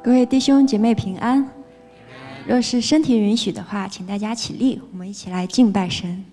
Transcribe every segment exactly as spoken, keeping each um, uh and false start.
各位弟兄姐妹平安。若是身体允许的话，请大家起立，我们一起来敬拜神。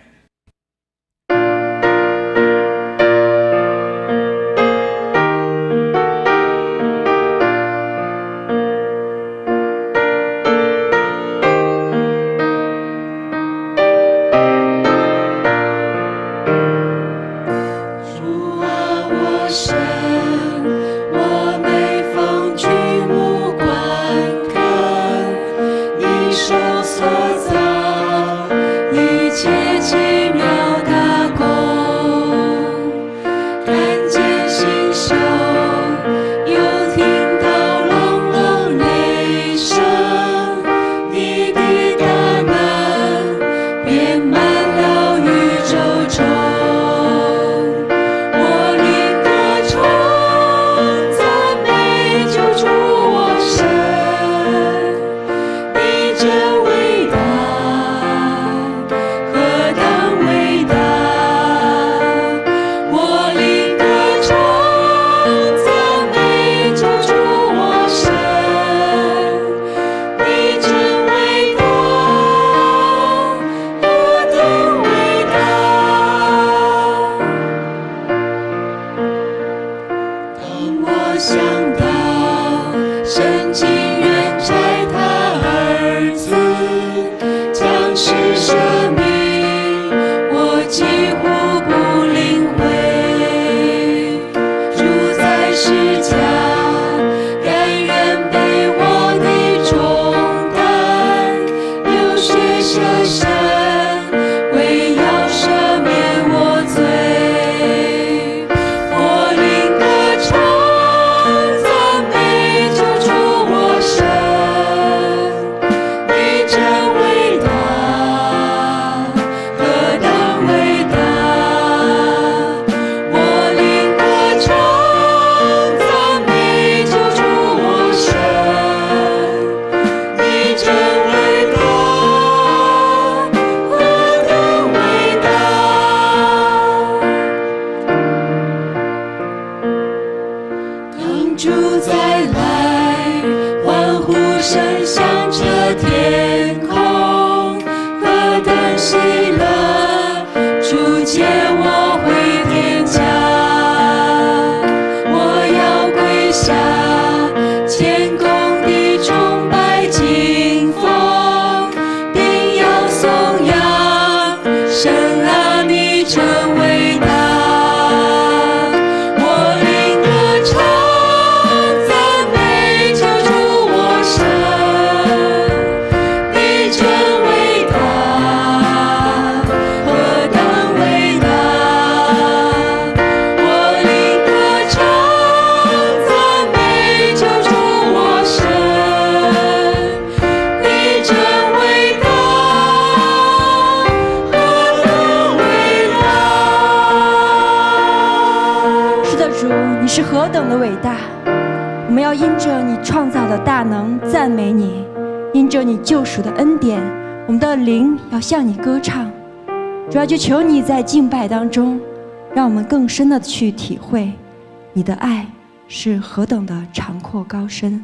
救赎的恩典，我们的灵要向你歌唱。主要就求你在敬拜当中，让我们更深的去体会你的爱是何等的长阔高深。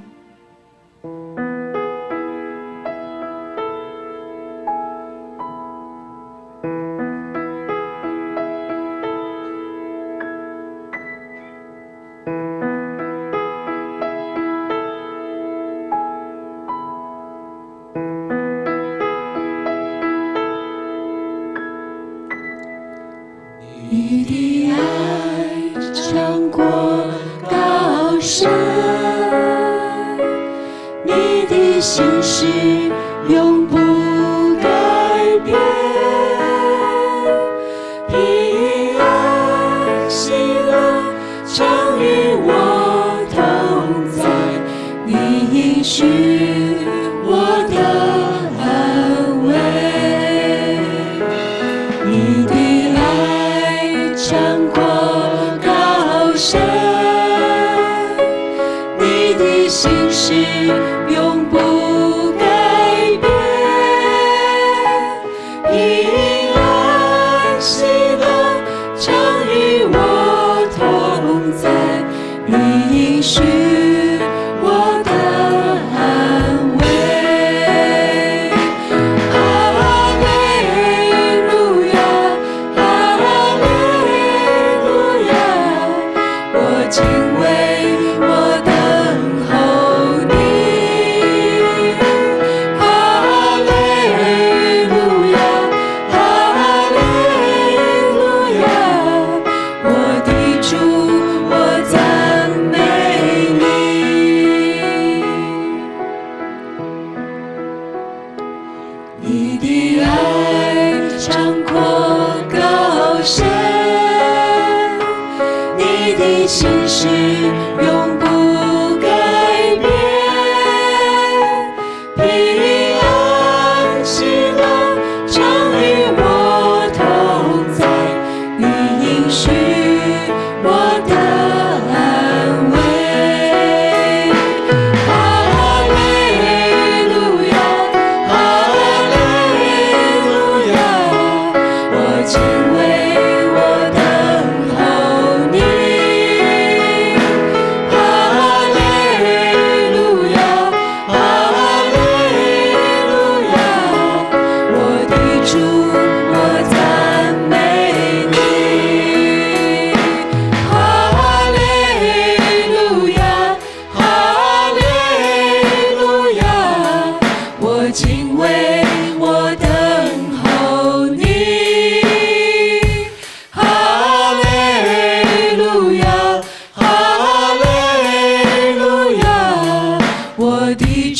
你应许我的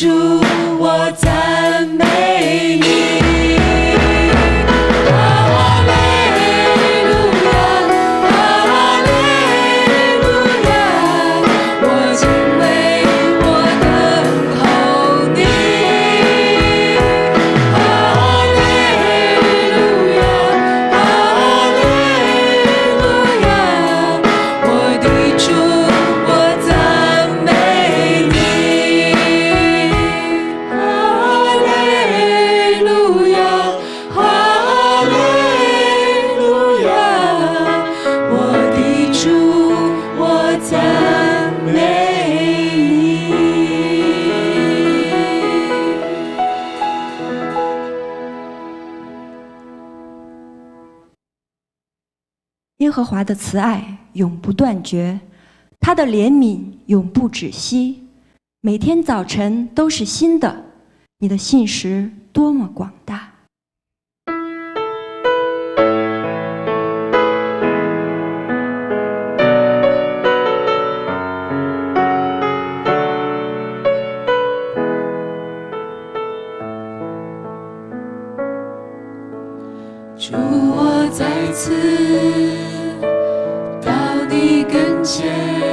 主，我赞美你。哈利路亚，哈利路亚，我敬畏，我等候你。哈利路亚，哈利路亚，我的主，我赞美你。哈利路亚，哈利路亚，我的主，我赞美你。 耶和华的慈爱永不断绝，他的怜悯永不止息，每天早晨都是新的。你的信实多么广大！ 主，我再次到你跟前，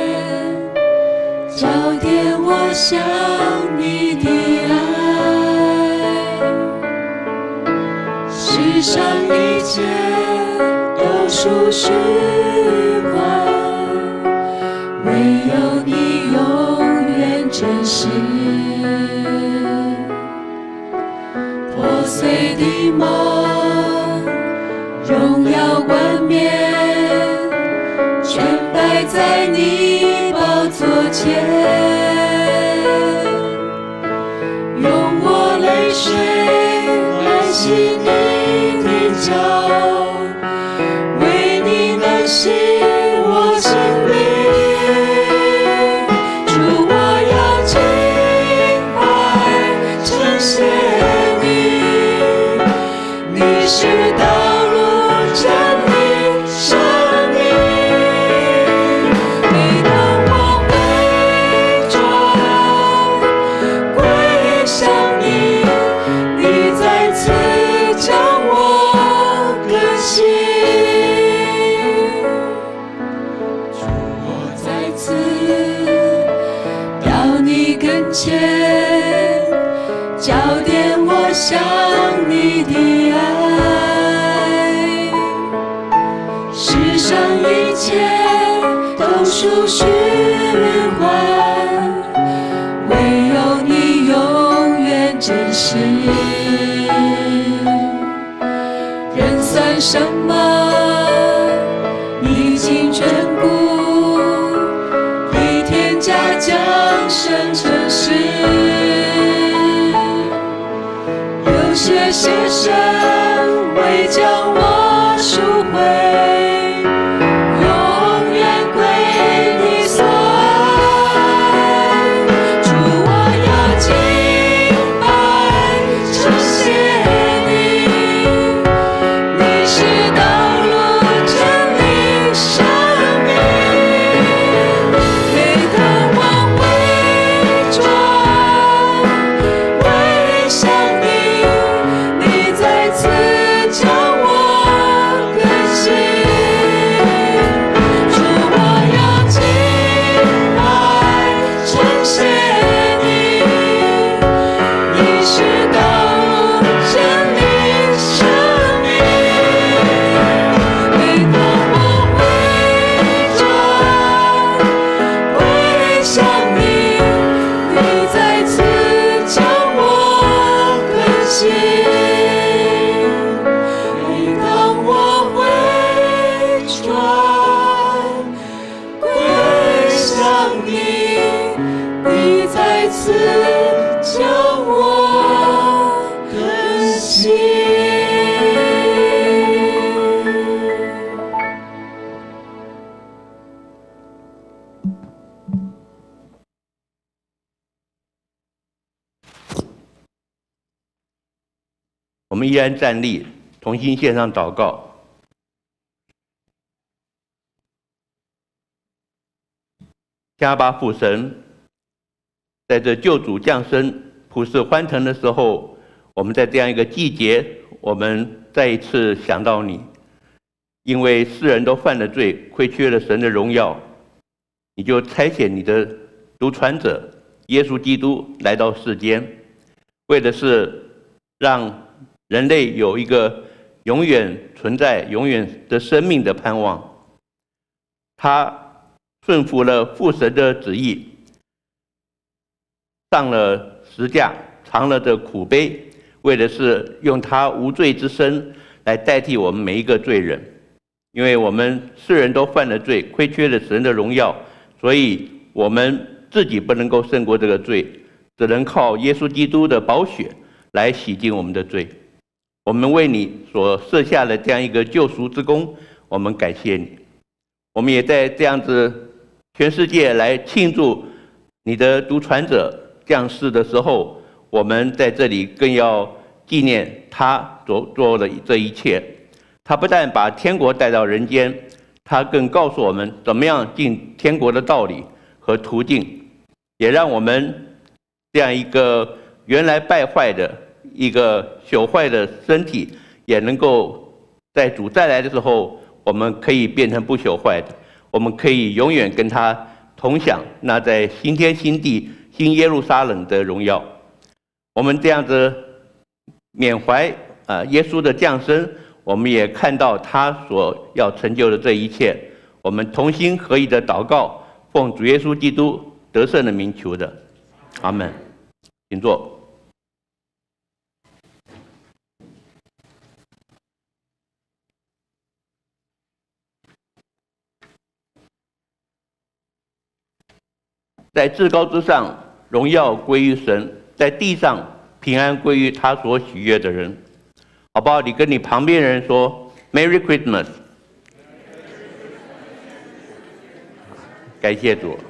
焦点我向你的爱，世上一切都属虚幻，唯有你永远真实。破碎的梦，荣耀冠冕，全摆在你宝座前，用我泪水来洗你的脚，为你能洗我心灵。主，我要敬拜称谢你，你是道路真理生命。每当我回转归向你，你再次将我更新。主，我再次到你跟前，焦点我向你的爱，世上一切都属虚幻，唯有你永远真实。人算什么？你竟眷顾，以天价降生成世。流血牺牲，为将我赎回，永远归你所爱。主，我要敬拜称谢你，你是道路真理生命。每当我回转归向你，你再次将我更新。主，我要敬拜称谢你，你是道路真理生命。每当我回转归向你，你再次将我更新。每当我回转归向你，你再次将我更新。 我们依然站立，重新献上祷告。加巴父神，在这救主降生普世欢腾的时候，我们在这样一个季节，我们再一次想到你，因为世人都犯了罪，亏缺了神的荣耀，你就差遣你的独传者耶稣基督来到世间，为的是让人类有一个永远存在、永远的生命的盼望。他顺服了父神的旨意，上了十架，尝了这苦悲，为的是用他无罪之身来代替我们每一个罪人。因为我们世人都犯了罪，亏缺了神的荣耀，所以我们自己不能够胜过这个罪，只能靠耶稣基督的宝血来洗净我们的罪。我们为你所设下的这样一个救赎之功，我们感谢你。我们也在这样子全世界来庆祝你的独传者降世的时候，我们在这里更要纪念他所做的这一切。他不但把天国带到人间，他更告诉我们怎么样进天国的道理和途径，也让我们这样一个原来败坏的一个朽坏的身体，也能够在主再来的时候，我们可以变成不朽坏的，我们可以永远跟他同享那在新天新地新耶路撒冷的荣耀。我们这样子缅怀啊耶稣的降生，我们也看到他所要成就的这一切，我们同心合意的祷告，奉主耶稣基督得胜的名求的，阿们。请坐。在至高之上，荣耀归于神；在地上，平安归于他所喜悦的人。好不好？你跟你旁边人说 Merry Christmas， 感谢主。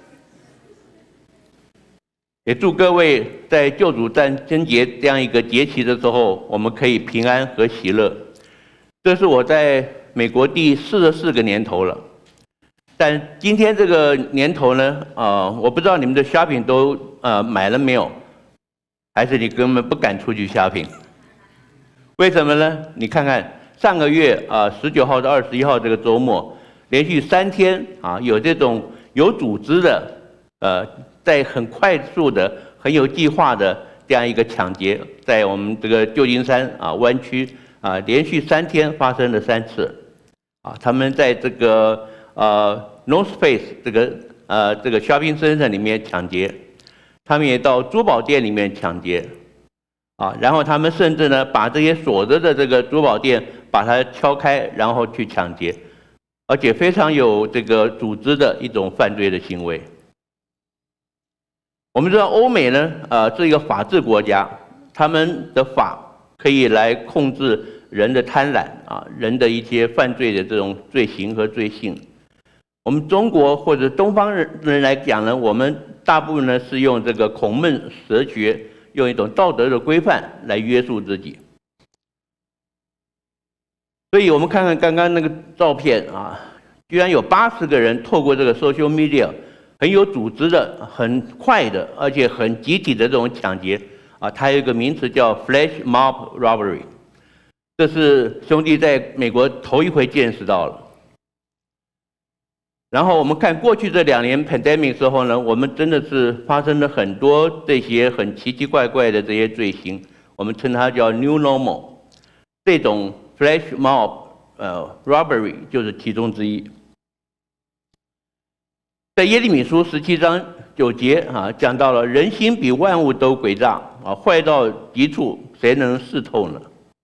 也祝各位在救主诞生节这样一个节期的时候，我们可以平安和喜乐。这是我在美国第四十四个年头了。但今天这个年头呢，啊、呃，我不知道你们的 shopping 都呃买了没有，还是你根本不敢出去 shopping？ 为什么呢？你看看上个月啊，十九号到二十一号这个周末，连续三天啊，有这种有组织的，呃，在很快速的、很有计划的这样一个抢劫，在我们这个旧金山啊湾区啊，连续三天发生了三次，啊，他们在这个呃 North Face 这个呃这个 shopping center 里面抢劫，他们也到珠宝店里面抢劫。啊，然后他们甚至呢，把这些锁着的这个珠宝店把它敲开，然后去抢劫，而且非常有这个组织的一种犯罪的行为。我们知道欧美呢，呃，是一个法治国家，他们的法可以来控制人的贪婪啊，人的一些犯罪的这种罪行和罪性。我们中国或者东方人来讲呢，我们大部分呢是用这个孔孟哲学。用一种道德的规范来约束自己，所以我们看看刚刚那个照片啊，居然有八十个人透过这个 social media 很有组织的、很快的，而且很集体的这种抢劫啊，它有一个名词叫 flash mob robbery， 这是兄弟在美国头一回见识到了。然后我们看过去这两年 pandemic 时候呢，我们真的是发生了很多这些很奇奇怪怪的这些罪行，我们称它叫 new normal。这种 flash mob 呃 robbery 就是其中之一。在耶利米书十七章九节啊，讲到了人心比万物都诡诈啊，坏到极处，谁能识透呢？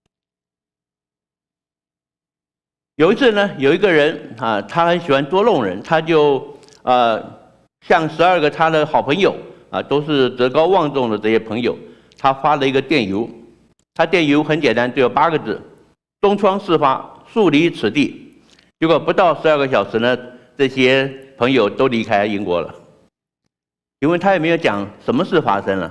有一次呢，有一个人啊，他很喜欢捉弄人，他就呃向十二个他的好朋友啊，都是德高望重的这些朋友，他发了一个电邮。他电邮很简单，只有八个字：东窗事发，速离此地。结果不到十二个小时呢，这些朋友都离开英国了，因为他也没有讲什么事发生了。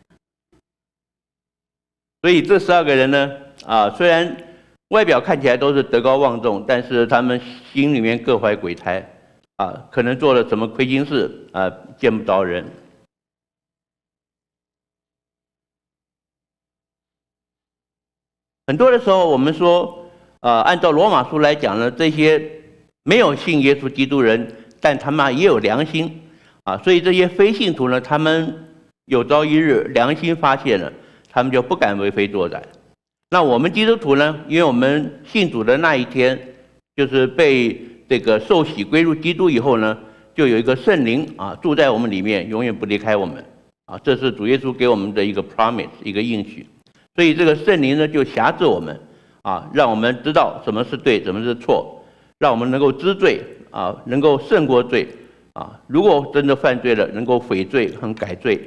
所以这十二个人呢，啊，虽然外表看起来都是德高望重，但是他们心里面各怀鬼胎，啊，可能做了什么亏心事，啊，见不着人。 很多的时候，我们说，呃，按照罗马书来讲呢，这些没有信耶稣基督人，但他们也有良心啊，所以这些非信徒呢，他们有朝一日良心发现了，他们就不敢为非作歹。那我们基督徒呢，因为我们信主的那一天，就是被这个受洗归入基督以后呢，就有一个圣灵啊住在我们里面，永远不离开我们啊，这是主耶稣给我们的一个 promise， 一个应许。所以这个圣灵呢，就辖制我们啊，让我们知道什么是对，什么是错，让我们能够知罪啊，能够胜过罪啊。如果真的犯罪了，能够悔罪和改罪。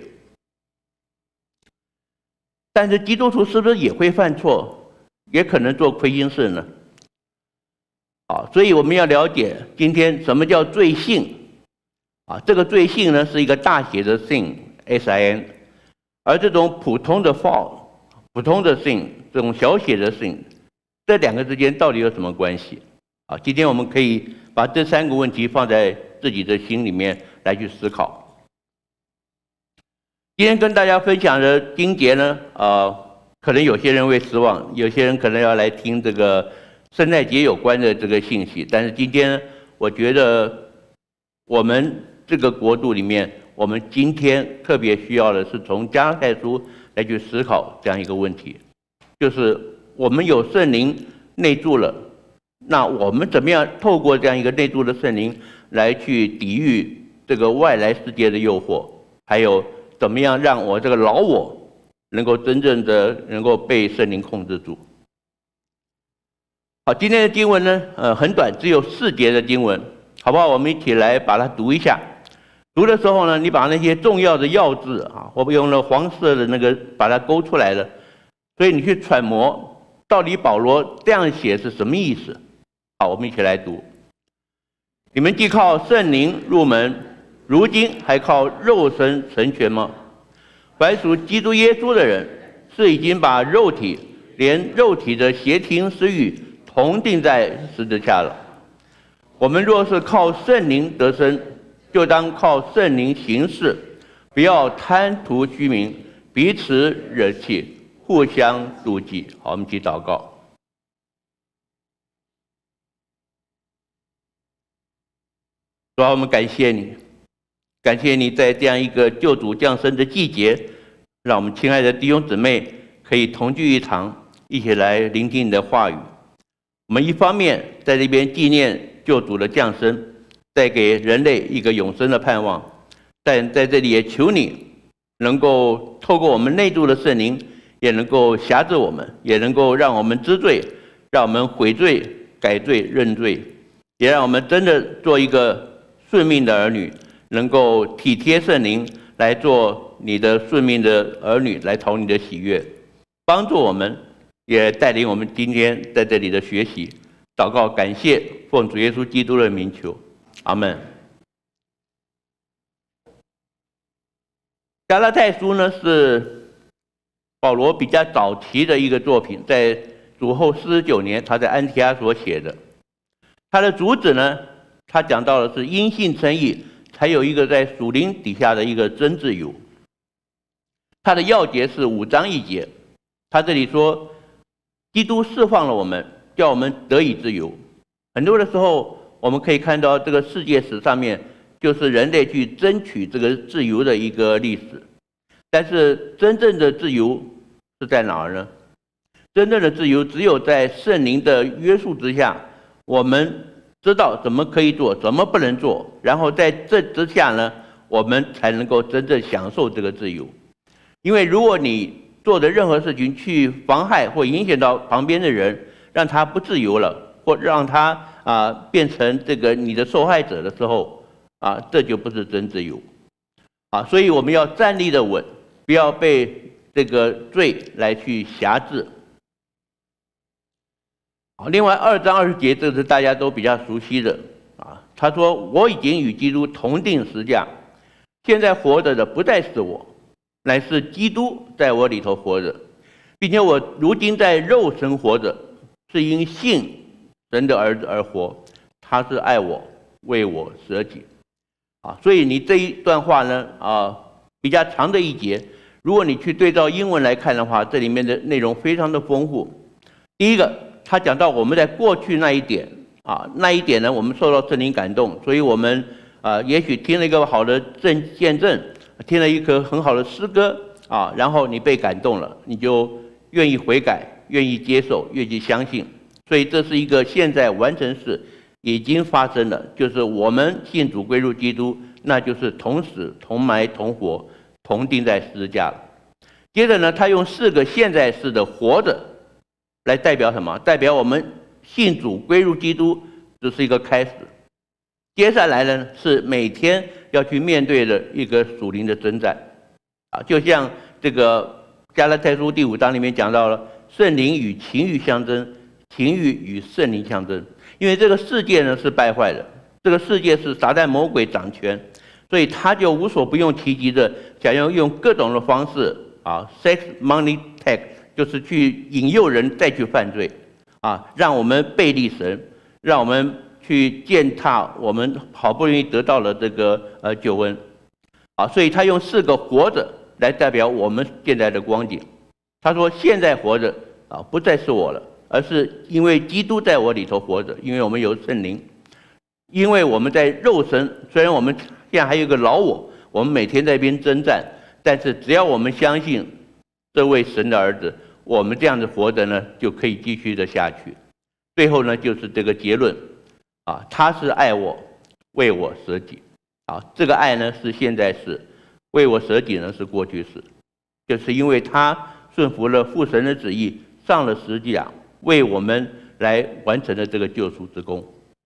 但是基督徒是不是也会犯错，也可能做亏心事呢？啊，所以我们要了解今天什么叫罪性啊？这个罪性呢是一个大写的 sin S I N， 而这种普通的 fault 普通的 sin 这种小写的 sin， 这两个之间到底有什么关系？啊，今天我们可以把这三个问题放在自己的心里面来去思考。今天跟大家分享的经节呢，呃，可能有些人会失望，有些人可能要来听这个圣诞节有关的这个信息。但是今天我觉得我们这个国度里面，我们今天特别需要的是从加拉太书来去思考这样一个问题，就是我们有圣灵内住了，那我们怎么样透过这样一个内住的圣灵来去抵御这个外来世界的诱惑，还有怎么样让我这个老我能够真正的能够被圣灵控制住？好，今天的经文呢，呃，很短，只有四节的经文，好不好？我们一起来把它读一下。读的时候呢，你把那些重要的要字啊，我们用了黄色的那个把它勾出来了，所以你去揣摩到底保罗这样写是什么意思？好，我们一起来读。你们既靠圣灵入门，如今还靠肉身成全吗？凡属基督耶稣的人，是已经把肉体连肉体的邪情私欲同定在十字架了。我们若是靠圣灵得生，就当靠圣灵行事，不要贪图虚名，彼此惹气，互相妒忌。好，我们一起祷告。主啊，我们感谢你，感谢你在这样一个救主降生的季节，让我们亲爱的弟兄姊妹可以同聚一堂，一起来聆听你的话语。我们一方面在这边纪念救主的降生，带给人类一个永生的盼望，但在这里也求你能够透过我们内住的圣灵，也能够辖制我们，也能够让我们知罪，让我们悔罪、改罪、认罪，也让我们真的做一个顺命的儿女，能够体贴圣灵，来做你的顺命的儿女，来讨你的喜悦，帮助我们，也带领我们今天在这里的学习。祷告感谢，奉主耶稣基督的名求，阿们。加拉太书呢是保罗比较早期的一个作品，在主后四十九年他在安提阿所写的。他的主旨呢，他讲到的是因信称义，才有一个在属灵底下的一个真自由。他的要节是五章一节，他这里说，基督释放了我们，叫我们得以自由。很多的时候，我们可以看到这个世界史上面，就是人类去争取这个自由的一个历史。但是真正的自由是在哪儿呢？真正的自由只有在圣灵的约束之下，我们知道怎么可以做，怎么不能做，然后在这之下呢，我们才能够真正享受这个自由。因为如果你做的任何事情去妨害或影响到旁边的人，让他不自由了，或让他啊、呃、变成这个你的受害者的时候啊，这就不是真自由啊。所以我们要站立的稳，不要被这个罪来去辖制。好，另外二章二十节，这是大家都比较熟悉的啊。他说：“我已经与基督同定十架，现在活着的不再是我，乃是基督在我里头活着，并且我如今在肉身活着，是因信神的儿子而活。他是爱我，为我舍己。”啊，所以你这一段话呢，啊，比较长的一节，如果你去对照英文来看的话，这里面的内容非常的丰富。 第一个，他讲到我们在过去那一点啊，那一点呢，我们受到圣灵感动，所以我们啊，也许听了一个好的证见证，听了一个很好的诗歌啊，然后你被感动了，你就愿意悔改，愿意接受，愿意相信。所以这是一个现在完成式，已经发生了，就是我们信主归入基督，那就是同死、同埋、同活、同钉在十字架了。接着呢，他用四个现在式的活着来代表什么？代表我们信主归入基督，这是一个开始。接下来呢，是每天要去面对的一个属灵的征战啊，就像这个加拉太书第五章里面讲到了，圣灵与情欲相争，情欲与圣灵相争。因为这个世界呢是败坏的，这个世界是撒旦魔鬼掌权，所以他就无所不用其极的想要用各种的方式啊 ，sex money tax， 就是去引诱人再去犯罪啊，让我们背离神，让我们去践踏我们好不容易得到了这个呃救恩啊，所以他用四个活着来代表我们现在的光景。他说现在活着啊，不再是我了。而是因为基督在我里头活着，因为我们有圣灵，因为我们在肉身，虽然我们现在还有一个老我，我们每天在一边征战，但是只要我们相信这位神的儿子，我们这样子活着呢，就可以继续的下去。最后呢，就是这个结论啊，他是爱我，为我舍己啊，这个爱呢是现在式，为我舍己呢是过去式，就是因为他顺服了父神的旨意，上了十字架。为我们来完成了这个救赎之功。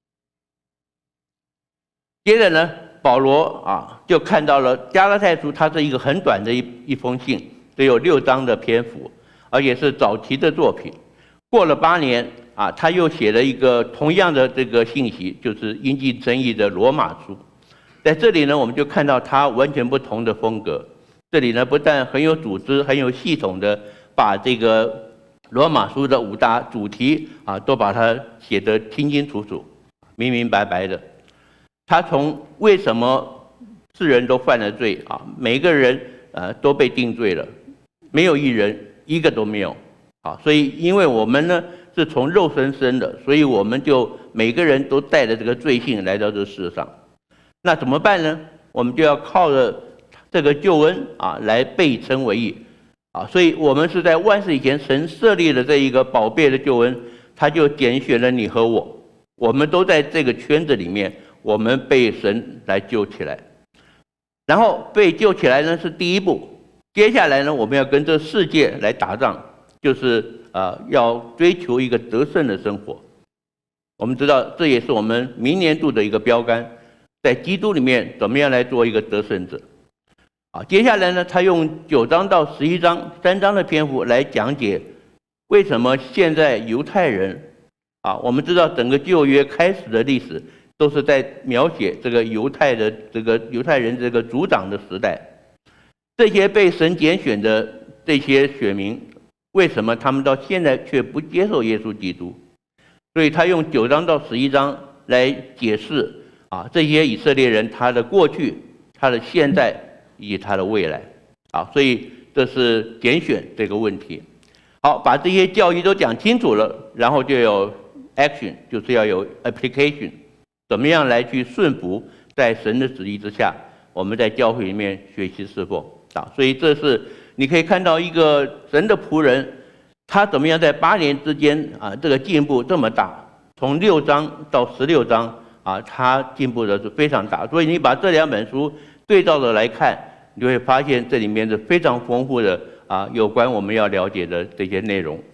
接着呢，保罗啊就看到了加拉太书，它是一个很短的一一封信，只有六章的篇幅，而且是早期的作品。过了八年啊，他又写了一个同样的这个信息，就是因尽争议的罗马书。在这里呢，我们就看到他完全不同的风格。这里呢，不但很有组织、很有系统的把这个罗马书的五大主题啊，都把它写得清清楚楚、明明白白的。他从为什么世人都犯了罪啊，每个人呃都被定罪了，没有一人一个都没有啊。所以，因为我们呢是从肉身生的，所以我们就每个人都带着这个罪性来到这世上。那怎么办呢？我们就要靠着这个救恩啊，来被称为义。啊，所以我们是在万世以前，神设立了这一个宝贝的救恩，他就拣选了你和我，我们都在这个圈子里面，我们被神来救起来，然后被救起来呢是第一步，接下来呢我们要跟这世界来打仗，就是呃要追求一个得胜的生活。我们知道这也是我们明年度的一个标杆，在基督里面怎么样来做一个得胜者。啊，接下来呢，他用九章到十一章三章的篇幅来讲解为什么现在犹太人啊，我们知道整个旧约开始的历史都是在描写这个犹太的这个犹太人这个族长的时代，这些被神拣选的这些选民，为什么他们到现在却不接受耶稣基督？所以他用九章到十一章来解释啊，这些以色列人他的过去、他的现在。以及他的未来，啊，所以这是拣选这个问题。好，把这些教义都讲清楚了，然后就有 action， 就是要有 application， 怎么样来去顺服在神的旨意之下，我们在教会里面学习侍奉啊。所以这是你可以看到一个神的仆人，他怎么样在八年之间啊，这个进步这么大，从六章到十六章啊，他进步的是非常大。所以你把这两本书对照着来看，你就会发现这里面是非常丰富的啊，有关我们要了解的这些内容。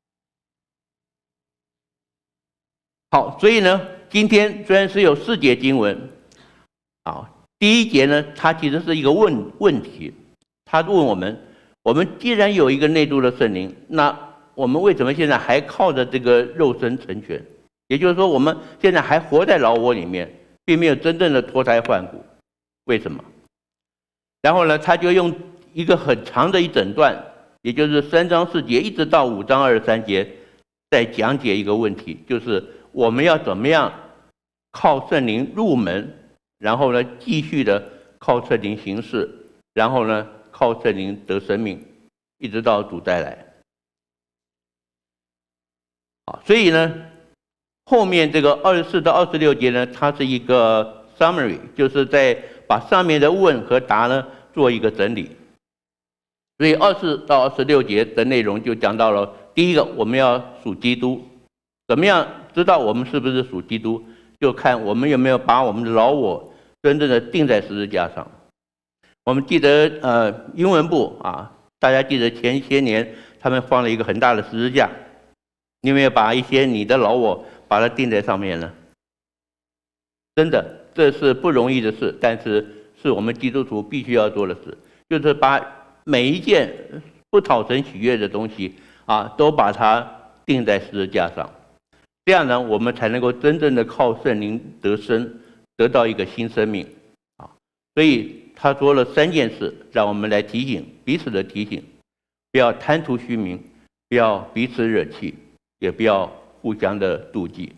好，所以呢，今天虽然是有四节经文，啊，第一节呢，它其实是一个问问题，他问我们：我们既然有一个内住的圣灵，那我们为什么现在还靠着这个肉身成全？也就是说，我们现在还活在老我里面，并没有真正的脱胎换骨。为什么？然后呢，他就用一个很长的一整段，也就是三章四节一直到五章二十三节，在讲解一个问题，就是我们要怎么样靠圣灵入门，然后呢继续的靠圣灵行事，然后呢靠圣灵得生命，一直到主再来。 啊，所以呢，后面这个二十四到二十六节呢，它是一个 summary， 就是在把上面的问和答呢做一个整理。所以二十四到二十六节的内容就讲到了，第一个我们要属基督，怎么样知道我们是不是属基督？就看我们有没有把我们的老我真正的钉在十字架上。我们记得呃英文部啊，大家记得前些年他们放了一个很大的十字架，你有没有把一些你的老我把它钉在上面呢？真的，这是不容易的事，但是是我们基督徒必须要做的事，就是把每一件不讨神喜悦的东西啊，都把它钉在十字架上。这样呢，我们才能够真正的靠圣灵得生，得到一个新生命啊。所以他说了三件事，让我们来提醒彼此的提醒：不要贪图虚名，不要彼此惹气，也不要互相的妒忌。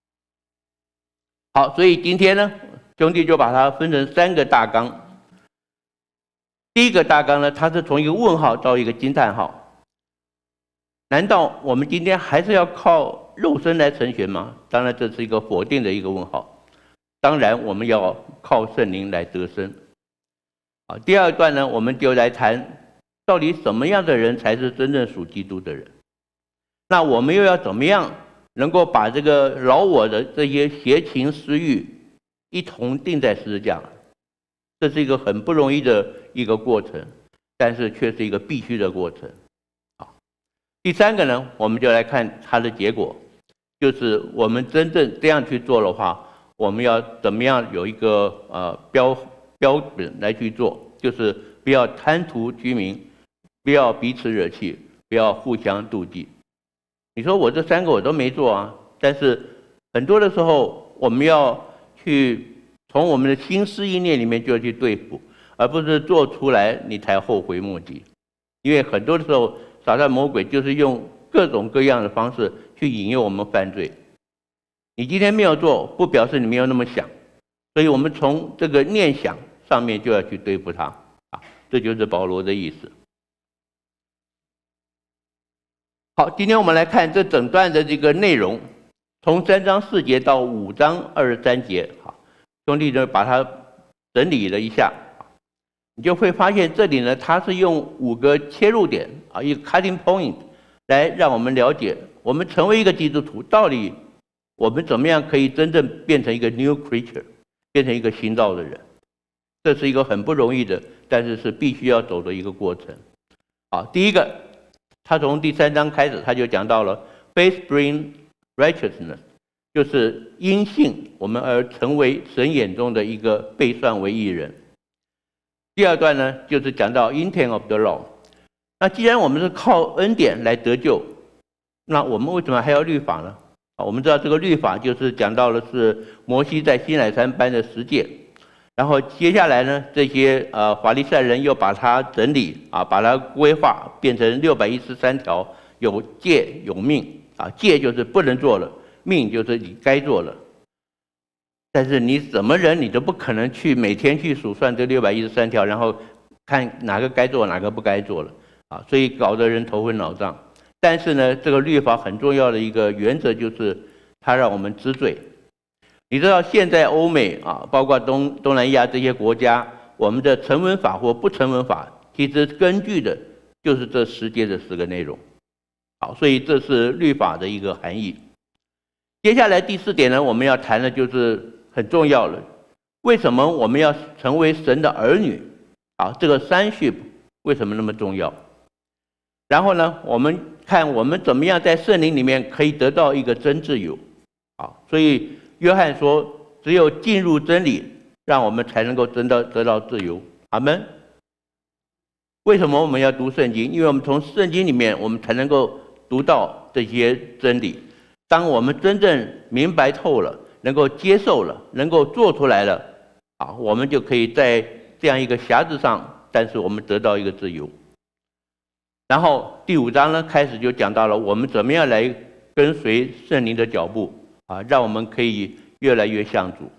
好，所以今天呢，兄弟就把它分成三个大纲。第一个大纲呢，它是从一个问号到一个惊叹号。难道我们今天还是要靠肉身来成全吗？当然，这是一个否定的一个问号。当然，我们要靠圣灵来得生。好，第二段呢，我们就来谈到底什么样的人才是真正属基督的人。那我们又要怎么样能够把这个老我的这些邪情私欲一同钉在十字架？这是一个很不容易的一个过程，但是却是一个必须的过程。好，第三个呢，我们就来看它的结果，就是我们真正这样去做的话，我们要怎么样有一个呃标标准来去做，就是不要贪图居民，不要彼此惹气，不要互相妒忌。你说我这三个我都没做啊，但是很多的时候我们要去从我们的心思意念里面就要去对付，而不是做出来你才后悔莫及。因为很多的时候撒旦魔鬼就是用各种各样的方式去引诱我们犯罪。你今天没有做，不表示你没有那么想，所以我们从这个念想上面就要去对付它啊，这就是保罗的意思。好，今天我们来看这整段的这个内容，从三章四节到五章二十三节。好，兄弟呢把它整理了一下，你就会发现这里呢，它是用五个切入点啊，一个 cutting point 来让我们了解，我们成为一个基督徒，到底我们怎么样可以真正变成一个 new creature， 变成一个新造的人。这是一个很不容易的，但是是必须要走的一个过程。好，第一个，他从第三章开始，他就讲到了 faith bring righteousness， 就是因信我们而成为神眼中的一个被算为义人。第二段呢，就是讲到 intent of the law。那既然我们是靠恩典来得救，那我们为什么还要律法呢？啊，我们知道这个律法就是讲到的是摩西在西乃山颁的十诫，然后接下来呢，这些呃法利赛人又把它整理啊，把它规划变成六百一十三条，有诫有命啊，诫就是不能做了，命就是你该做了。但是你怎么人，你都不可能去每天去数算这六百一十三条，然后看哪个该做哪个不该做了啊，所以搞得人头昏脑胀。但是呢，这个律法很重要的一个原则就是，它让我们知罪。你知道现在欧美啊，包括东东南亚这些国家，我们的成文法或不成文法，其实根据的就是这十诫的十个内容。好，所以这是律法的一个含义。接下来第四点呢，我们要谈的就是很重要了。为什么我们要成为神的儿女？啊，这个 sonship 为什么那么重要？然后呢，我们看我们怎么样在圣灵里面可以得到一个真自由。啊，所以约翰说，只有进入真理，让我们才能够得到得到自由。阿们。为什么我们要读圣经？因为我们从圣经里面，我们才能够读到这些真理。当我们真正明白透了，能够接受了，能够做出来了，啊，我们就可以在这样一个匣子上，但是我们得到一个自由。然后第五章呢，开始就讲到了我们怎么样来跟随圣灵的脚步啊，让我们可以越来越像主。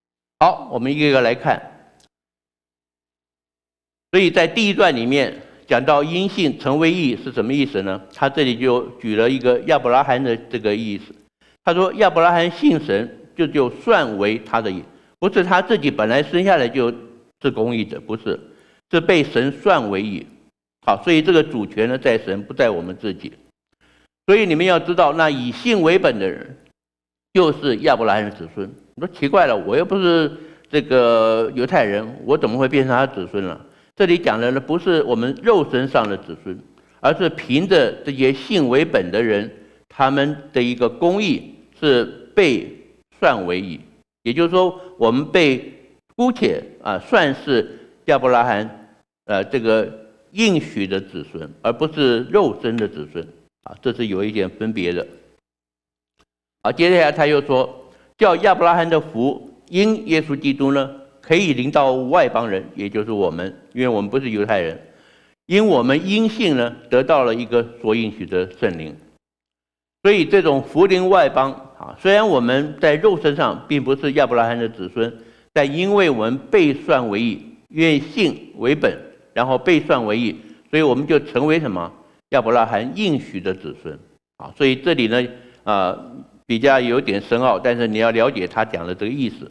好，我们一个一个来看。所以在第一段里面讲到因信成为义是什么意思呢？他这里就举了一个亚伯拉罕的这个意思。他说亚伯拉罕信神，就就算为他的义，不是他自己本来生下来就是公义的，不是，是被神算为义。好，所以这个主权呢在神，不在我们自己。所以你们要知道，那以信为本的人，就是亚伯拉罕的子孙。你说奇怪了，我又不是这个犹太人，我怎么会变成他的子孙了？这里讲的呢，不是我们肉身上的子孙，而是凭着这些信为本的人，他们的一个公义是被算为义。也就是说，我们被姑且啊算是亚伯拉罕呃这个应许的子孙，而不是肉身的子孙啊，这是有一点分别的。好，接下来他又说，叫亚伯拉罕的福因耶稣基督呢，可以临到外邦人，也就是我们，因为我们不是犹太人，因我们因信呢得到了一个所应许的圣灵。所以这种福临外邦啊，虽然我们在肉身上并不是亚伯拉罕的子孙，但因为我们被算为义，因为信为本，然后被算为义，所以我们就成为什么亚伯拉罕应许的子孙啊。所以这里呢啊、呃、比较有点深奥，但是你要了解他讲的这个意思。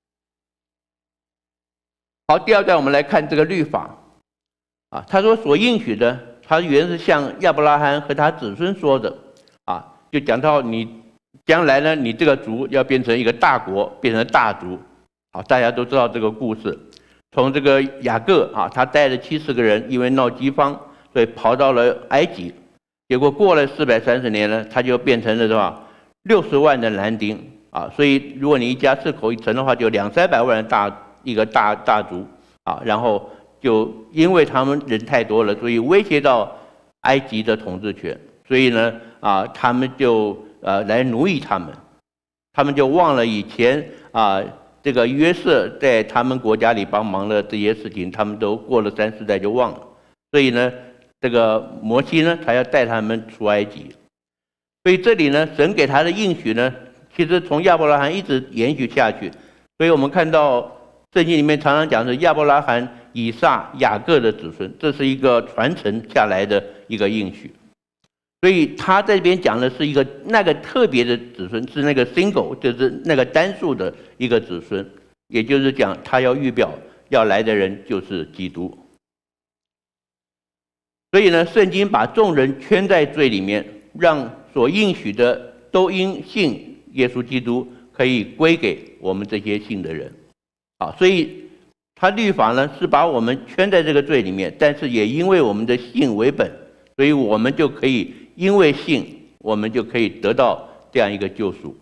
好，第二段我们来看这个律法啊，他说所应许的，他原是向亚伯拉罕和他子孙说的啊，就讲到你将来呢，你这个族要变成一个大国，变成大族。好，大家都知道这个故事。从这个雅各啊，他带着七十个人，因为闹饥荒，所以跑到了埃及。结果过了四百三十年呢，他就变成了什么六十万的男丁啊。所以如果你一家四口一乘的话，就两三百万的大一个大大族啊。然后就因为他们人太多了，所以威胁到埃及的统治权。所以呢啊，他们就呃来奴役他们，他们就忘了以前啊。这个约瑟在他们国家里帮忙的这些事情，他们都过了三四代就忘了。所以呢，这个摩西呢，他要带他们出埃及。所以这里呢，神给他的应许呢，其实从亚伯拉罕一直延续下去。所以我们看到圣经里面常常讲是亚伯拉罕、以撒、雅各的子孙，这是一个传承下来的一个应许。所以他这边讲的是一个那个特别的子孙，是那个 single， 就是那个单数的一个子孙，也就是讲他要预表要来的人就是基督。所以呢，圣经把众人圈在罪里面，让所应许的都因信耶稣基督可以归给我们这些信的人。啊，所以他律法呢是把我们圈在这个罪里面，但是也因为我们的信为本，所以我们就可以。因为信，我们就可以得到这样一个救赎。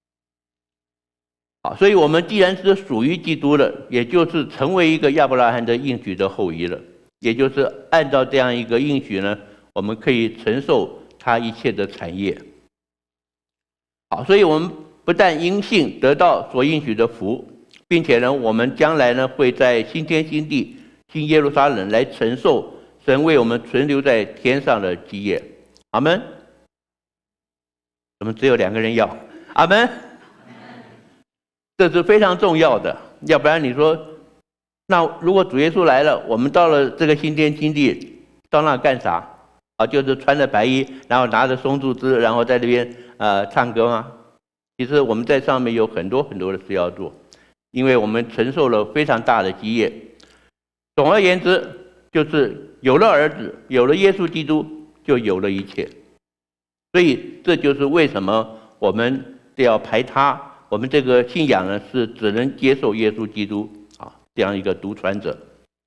好，所以我们既然是属于基督的，也就是成为一个亚伯拉罕的应许的后裔了，也就是按照这样一个应许呢，我们可以承受他一切的产业。好，所以我们不但因信得到所应许的福，并且呢，我们将来呢会在新天新地、新耶路撒冷来承受神为我们存留在天上的基业。阿们。我们只有两个人要阿们，这是非常重要的。要不然你说，那如果主耶稣来了，我们到了这个新天新地，到那干啥啊？就是穿着白衣，然后拿着松树枝，然后在那边呃唱歌吗？其实我们在上面有很多很多的事要做，因为我们承受了非常大的基业。总而言之，就是有了儿子，有了耶稣基督，就有了一切。所以这就是为什么我们都要排他，我们这个信仰呢是只能接受耶稣基督啊这样一个独传者。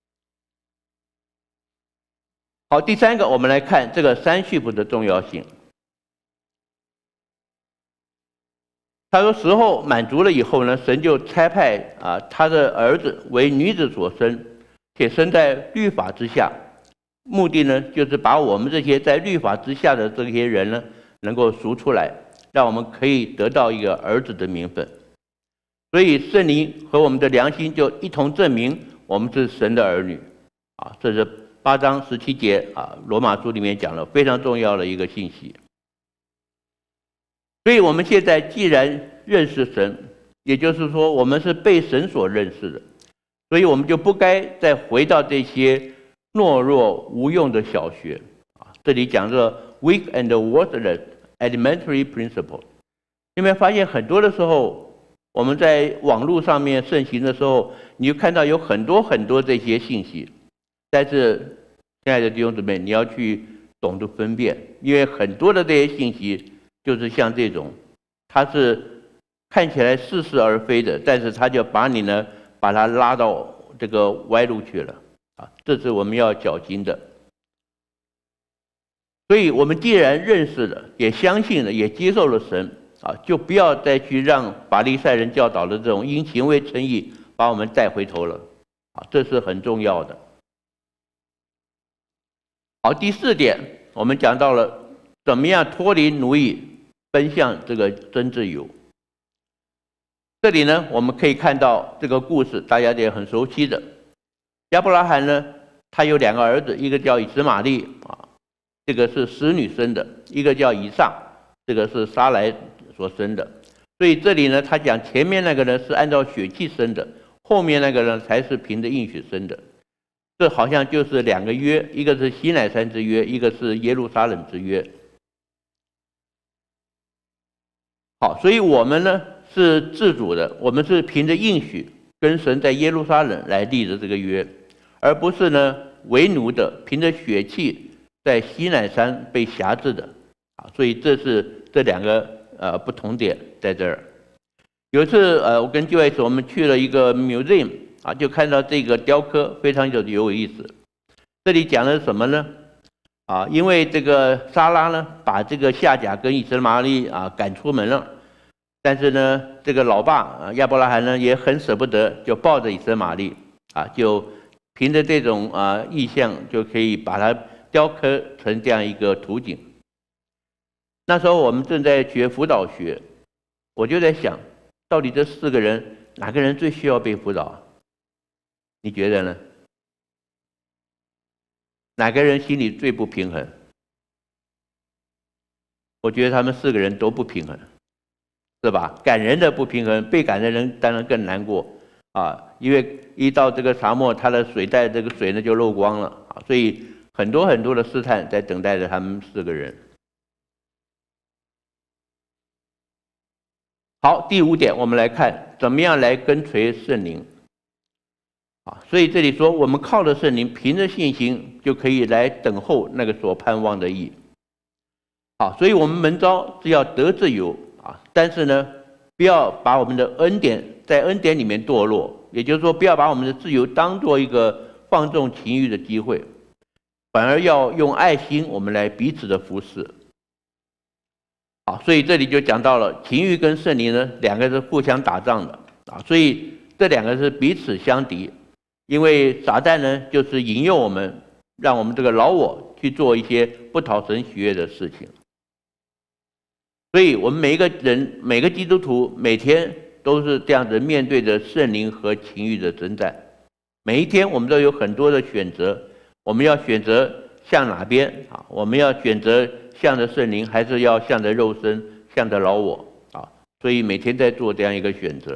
好，第三个我们来看这个三序谱的重要性。他说时候满足了以后呢，神就差派啊他的儿子为女子所生，且生在律法之下，目的呢就是把我们这些在律法之下的这些人呢能够赎出来，让我们可以得到一个儿子的名分。所以圣灵和我们的良心就一同证明我们是神的儿女啊，这是八章十七节啊罗马书里面讲了非常重要的一个信息。所以我们现在既然认识神，也就是说我们是被神所认识的，所以我们就不该再回到这些懦弱无用的小学啊。这里讲这 weak and worthless elementary principle。有没有发现很多的时候，我们在网络上面盛行的时候，你就看到有很多很多这些信息，但是亲爱的弟兄姊妹，你要去懂得分辨，因为很多的这些信息就是像这种，它是看起来似是而非的，但是它就把你呢把它拉到这个歪路去了啊，这是我们要小心的。所以我们既然认识了，也相信了，也接受了神啊，就不要再去让法利赛人教导的这种因行为称义把我们带回头了啊，这是很重要的。好，第四点，我们讲到了怎么样脱离奴役，奔向这个真自由。这里呢，我们可以看到这个故事，大家也很熟悉的。亚伯拉罕呢，他有两个儿子，一个叫以实玛利啊，这个是使女生的；一个叫以撒，这个是撒来所生的。所以这里呢，他讲前面那个呢是按照血气生的，后面那个呢才是凭着应许生的。这好像就是两个约，一个是西乃山之约，一个是耶路撒冷之约。好，所以我们呢是自主的，我们是凭着应许跟神在耶路撒冷来立的这个约，而不是呢为奴的，凭着血气在西乃山被辖制的啊。所以这是这两个呃不同点在这儿。有一次呃，我跟 Joyce 我们去了一个 museum 啊，就看到这个雕刻非常有有意思。这里讲的是什么呢？啊，因为这个撒拉呢把这个夏甲跟以实玛利啊赶出门了，但是呢这个老爸啊亚伯拉罕呢也很舍不得，就抱着以实玛利啊，就凭着这种啊意象就可以把它雕刻成这样一个图景。那时候我们正在学辅导学，我就在想，到底这四个人哪个人最需要被辅导？你觉得呢？哪个人心里最不平衡？我觉得他们四个人都不平衡，是吧？感人的不平衡，被感的人当然更难过啊！因为一到这个沙漠，他的水袋这个水呢就漏光了啊，所以很多很多的试探在等待着他们四个人。好，第五点，我们来看怎么样来跟随圣灵。啊，所以这里说，我们靠着圣灵，凭着信心就可以来等候那个所盼望的义。好，所以我们门召是要得自由啊，但是呢，不要把我们的恩典在恩典里面堕落，也就是说，不要把我们的自由当做一个放纵情欲的机会，反而要用爱心我们来彼此的服侍。好，所以这里就讲到了情欲跟圣灵呢，两个是互相打仗的啊，所以这两个是彼此相敌。因为撒旦呢，就是引诱我们，让我们这个老我去做一些不讨神喜悦的事情。所以，我们每一个人，每个基督徒，每天都是这样子面对着圣灵和情欲的征战。每一天，我们都有很多的选择，我们要选择向哪边啊？我们要选择向着圣灵，还是要向着肉身，向着老我啊？所以每天在做这样一个选择。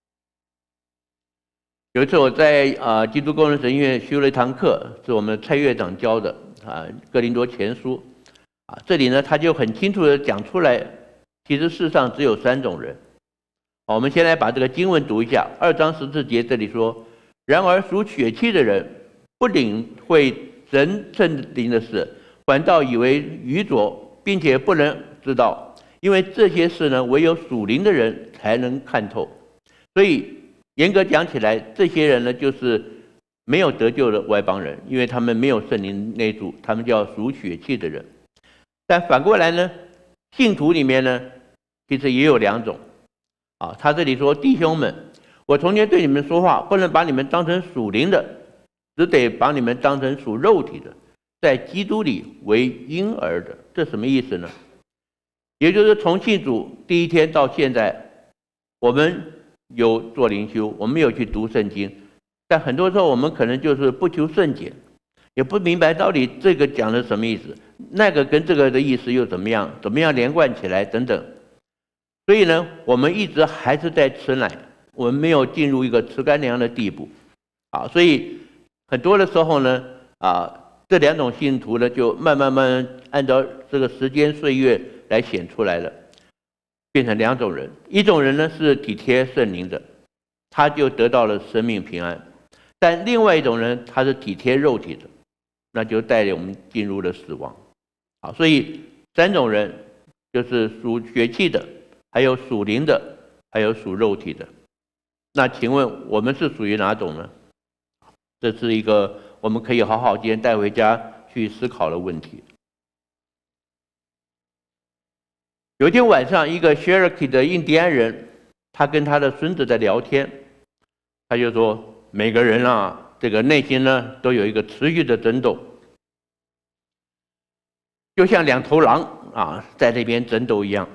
有一次我在啊基督工人神院修了一堂课，是我们蔡院长教的啊《哥林多前书》啊，这里呢他就很清楚的讲出来，其实世上只有三种人。我们先来把这个经文读一下，二章十四节这里说：“然而属血气的人不领会神圣灵的事，反倒以为愚拙，并且不能知道，因为这些事呢，唯有属灵的人才能看透。”所以严格讲起来，这些人呢，就是没有得救的外邦人，因为他们没有圣灵内住，他们叫属血气的人。但反过来呢，信徒里面呢，其实也有两种啊。他这里说：“弟兄们，我从前对你们说话，不能把你们当成属灵的，只得把你们当成属肉体的，在基督里为婴儿的。”这什么意思呢？也就是从信主第一天到现在，我们有做灵修，我们有去读圣经，但很多时候我们可能就是不求甚解，也不明白到底这个讲的什么意思，那个跟这个的意思又怎么样，怎么样连贯起来等等。所以呢，我们一直还是在吃奶，我们没有进入一个吃干粮的地步啊。所以很多的时候呢， 啊，这两种信徒呢，就慢慢慢慢按照这个时间岁月来显出来了，变成两种人。一种人呢是体贴圣灵的，他就得到了生命平安；但另外一种人，他是体贴肉体的，那就带领我们进入了死亡。好，所以三种人就是属血气的，还有属灵的，还有属肉体的。那请问我们是属于哪种呢？这是一个我们可以好好今天带回家去思考的问题。有一天晚上，一个 Cherokee 的印第安人，他跟他的孙子在聊天，他就说：每个人啊，这个内心呢都有一个持续的争斗，就像两头狼啊在那边争斗一样。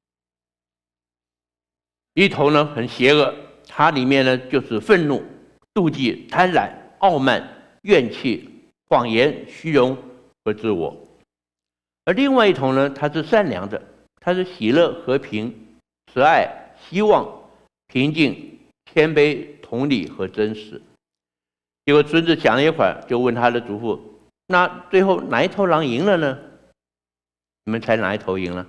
一头呢很邪恶，它里面呢就是愤怒、妒忌、贪婪、傲慢、怨气、谎言、虚荣和自我。而另外一头呢，它是善良的，它是喜乐、和平、慈爱、希望、平静、谦卑、同理和真实。结果孙子想了一会儿，就问他的祖父：那最后哪一头狼赢了呢？你们猜哪一头赢了？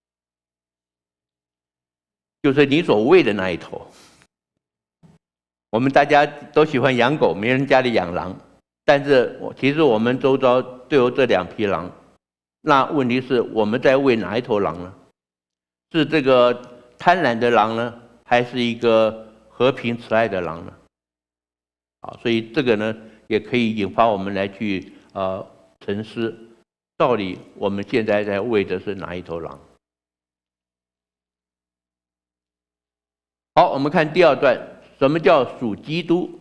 就是你所谓的那一头。我们大家都喜欢养狗，没人家里养狼，但是其实我们周遭都有这两匹狼。那问题是我们在喂哪一头狼呢？是这个贪婪的狼呢，还是一个和平慈爱的狼呢？啊，所以这个呢，也可以引发我们来去呃沉思，到底我们现在在喂的是哪一头狼？好，我们看第二段，什么叫属基督？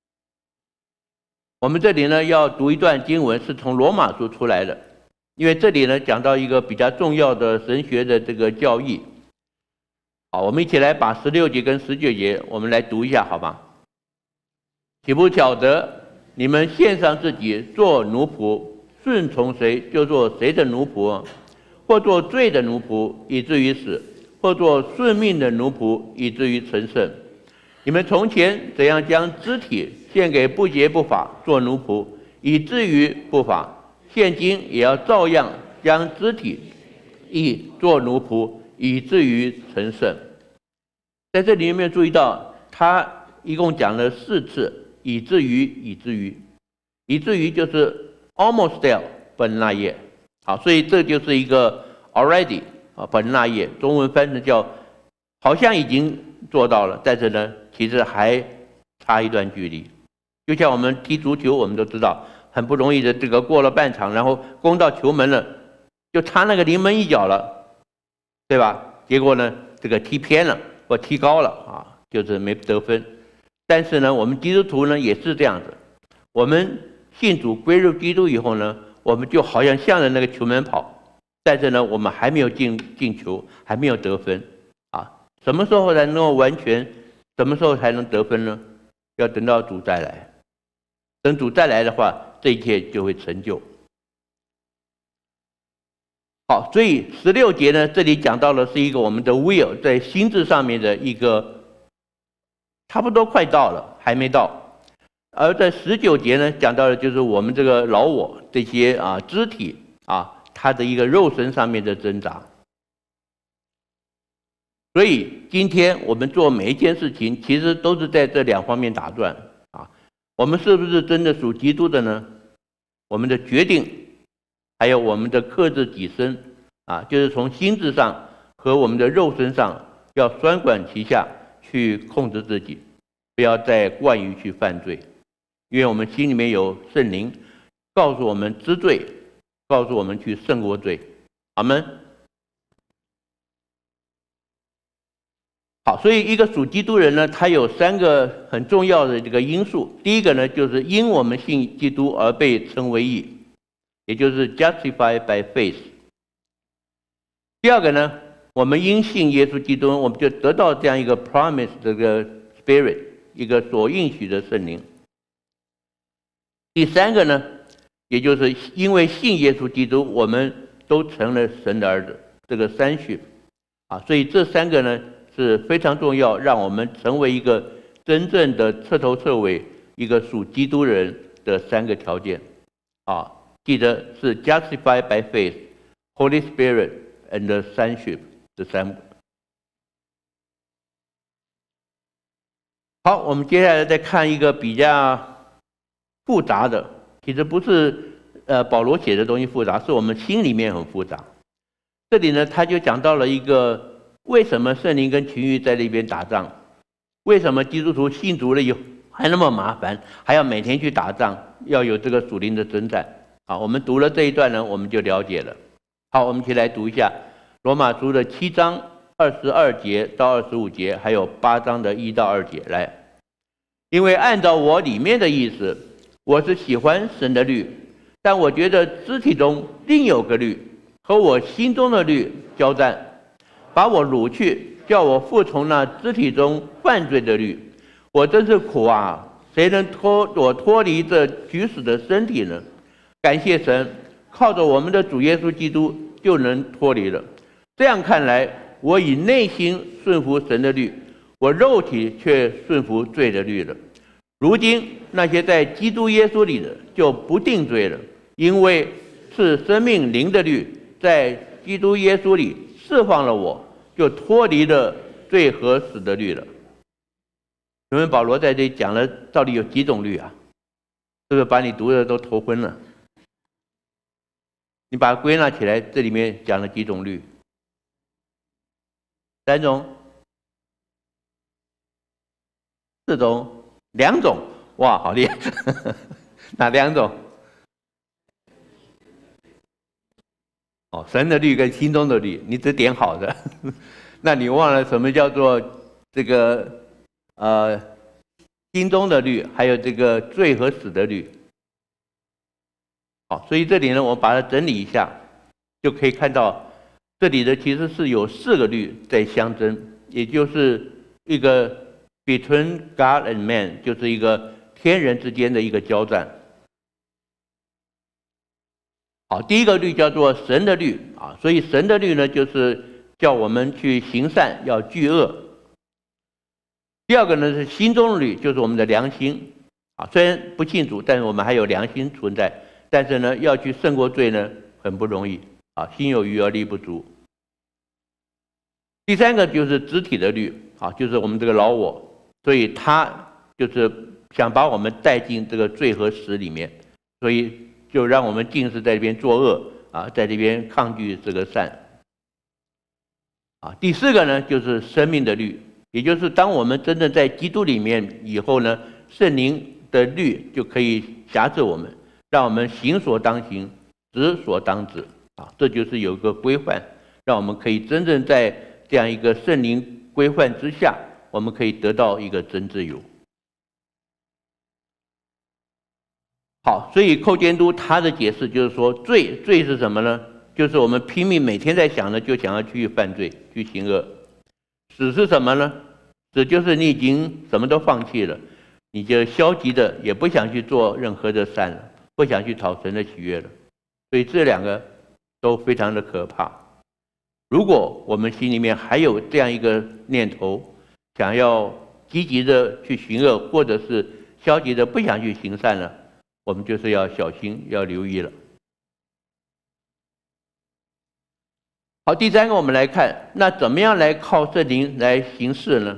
我们这里呢要读一段经文，是从罗马书出来的，因为这里呢讲到一个比较重要的神学的这个教义。好，我们一起来把十六节跟十九节我们来读一下，好吧？岂不晓得你们献上自己做奴仆，顺从谁就做谁的奴仆，或做罪的奴仆，以至于死；或做顺命的奴仆，以至于成圣。你们从前怎样将肢体献给不洁不法做奴仆，以至于不法，现今也要照样将肢体亦做奴仆，以至于成圣。在这里有没有注意到，他一共讲了四次，以至于，以至于，以至于就是 almost there 本那页。好，所以这就是一个 already 啊，本那页，中文翻成叫好像已经做到了，但是呢，其实还差一段距离。就像我们踢足球，我们都知道很不容易的，这个过了半场，然后攻到球门了，就差那个临门一脚了，对吧？结果呢，这个踢偏了或踢高了啊，就是没得分。但是呢，我们基督徒呢也是这样子，我们信主归入基督以后呢，我们就好像向着那个球门跑，但是呢，我们还没有进进球，还没有得分啊。什么时候才能够完全？什么时候才能得分呢？要等到主再来。等主再来的话，这一切就会成就。好，所以十六节呢，这里讲到的是一个我们的 will 在心智上面的一个，差不多快到了，还没到。而在十九节呢，讲到的就是我们这个老我这些啊肢体啊，它的一个肉身上面的挣扎。所以今天我们做每一件事情，其实都是在这两方面打转啊。我们是不是真的属基督的呢？我们的决定，还有我们的克制己身啊，就是从心智上和我们的肉身上要双管齐下去控制自己，不要再惯于去犯罪，因为我们心里面有圣灵告诉我们知罪，告诉我们去胜过罪。阿们。好，所以一个属基督人呢，他有三个很重要的这个因素。第一个呢，就是因我们信基督而被称为义，也就是 justified by faith。第二个呢，我们因信耶稣基督，我们就得到这样一个 promise 这个 spirit， 一个所应许的圣灵。第三个呢，也就是因为信耶稣基督，我们都成了神的儿子，这个三训啊，所以这三个呢是非常重要，让我们成为一个真正的彻头彻尾一个属基督人的三个条件。 啊，记得是 justified by faith、Holy Spirit and the sonship 这三个。好，我们接下来再看一个比较复杂的，其实不是呃保罗写的东西复杂，是我们心里面很复杂。这里呢，他就讲到了一个为什么圣灵跟情欲在那边打仗，为什么基督徒信主了以后还那么麻烦，还要每天去打仗，要有这个属灵的征战。好，我们读了这一段呢，我们就了解了。好，我们一起来读一下罗马书的七章二十二节到二十五节，还有八章的一到二节。来，因为按照我里面的意思，我是喜欢神的律，但我觉得肢体中另有个律和我心中的律交战，把我掳去，叫我服从那肢体中犯罪的律。我真是苦啊！谁能脱我脱离这局死的身体呢？感谢神，靠着我们的主耶稣基督就能脱离了。这样看来，我以内心顺服神的律，我肉体却顺服罪的律了。如今那些在基督耶稣里的就不定罪了，因为是生命灵的律在基督耶稣里释放了我，就脱离了罪和死的律了。请问保罗在这里讲了到底有几种律啊？是不是把你读的都头昏了？你把它归纳起来，这里面讲了几种律？三种、四种、两种？哇，好厉害！哪两种？哦，神的律跟心中的律，你只点好的，那你忘了什么叫做这个？呃，心中的律，还有这个罪和死的律。好，所以这里呢，我把它整理一下，就可以看到这里的其实是有四个律在相争，也就是一个 between God and man， 就是一个天人之间的一个交战。好，第一个律叫做神的律啊，所以神的律呢，就是叫我们去行善，要惧恶。第二个呢是心中的律，就是我们的良心啊，虽然不信主，但是我们还有良心存在，但是呢要去胜过罪呢很不容易啊，心有余而力不足。第三个就是肢体的律啊，就是我们这个老我，所以他就是想把我们带进这个罪和死里面，所以就让我们尽是在这边作恶啊，在这边抗拒这个善啊。第四个呢就是生命的律。也就是当我们真正在基督里面以后呢，圣灵的律就可以辖制我们，让我们行所当行，止所当止啊，这就是有一个规范，让我们可以真正在这样一个圣灵规范之下，我们可以得到一个真自由。好，所以寇监督他的解释就是说，罪罪是什么呢？就是我们拼命每天在想的，就想要去犯罪，去行恶。死是什么呢？死就是你已经什么都放弃了，你就消极的也不想去做任何的善了，不想去讨神的喜悦了。所以这两个都非常的可怕。如果我们心里面还有这样一个念头，想要积极的去行恶，或者是消极的不想去行善了，我们就是要小心，要留意了。好，第三个我们来看，那怎么样来靠圣灵来行事呢？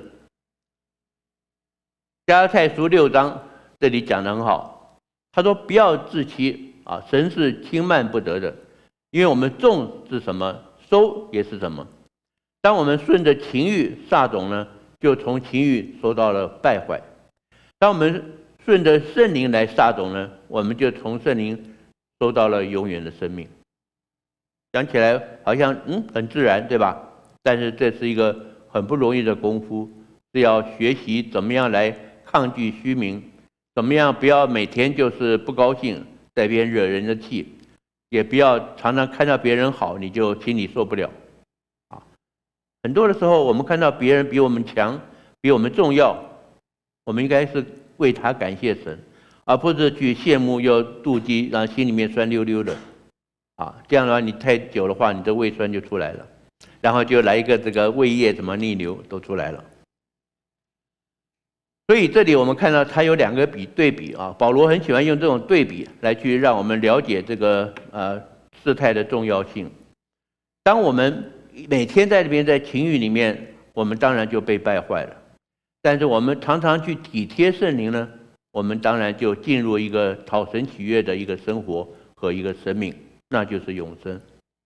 加拉太书六章这里讲得很好，他说不要自欺啊，神是轻慢不得的，因为我们种是什么，收也是什么。当我们顺着情欲撒种呢，就从情欲收到了败坏；当我们顺着圣灵来撒种呢，我们就从圣灵收到了永远的生命。讲起来好像嗯很自然，对吧？但是这是一个很不容易的功夫，是要学习怎么样来抗拒虚名，怎么样不要每天就是不高兴，在边惹人的气，也不要常常看到别人好你就心里受不了啊。很多的时候，我们看到别人比我们强，比我们重要，我们应该是为他感谢神，而不是去羡慕又妒忌，然后心里面酸溜溜的。啊，这样的话，你太久的话，你的胃酸就出来了，然后就来一个这个胃液怎么逆流都出来了。 所以这里我们看到它有两个比对比啊，保罗很喜欢用这种对比来去让我们了解这个呃事态的重要性。当我们每天在这边在情欲里面，我们当然就被败坏了。但是我们常常去体贴圣灵呢，我们当然就进入一个讨神喜悦的一个生活和一个生命，那就是永生。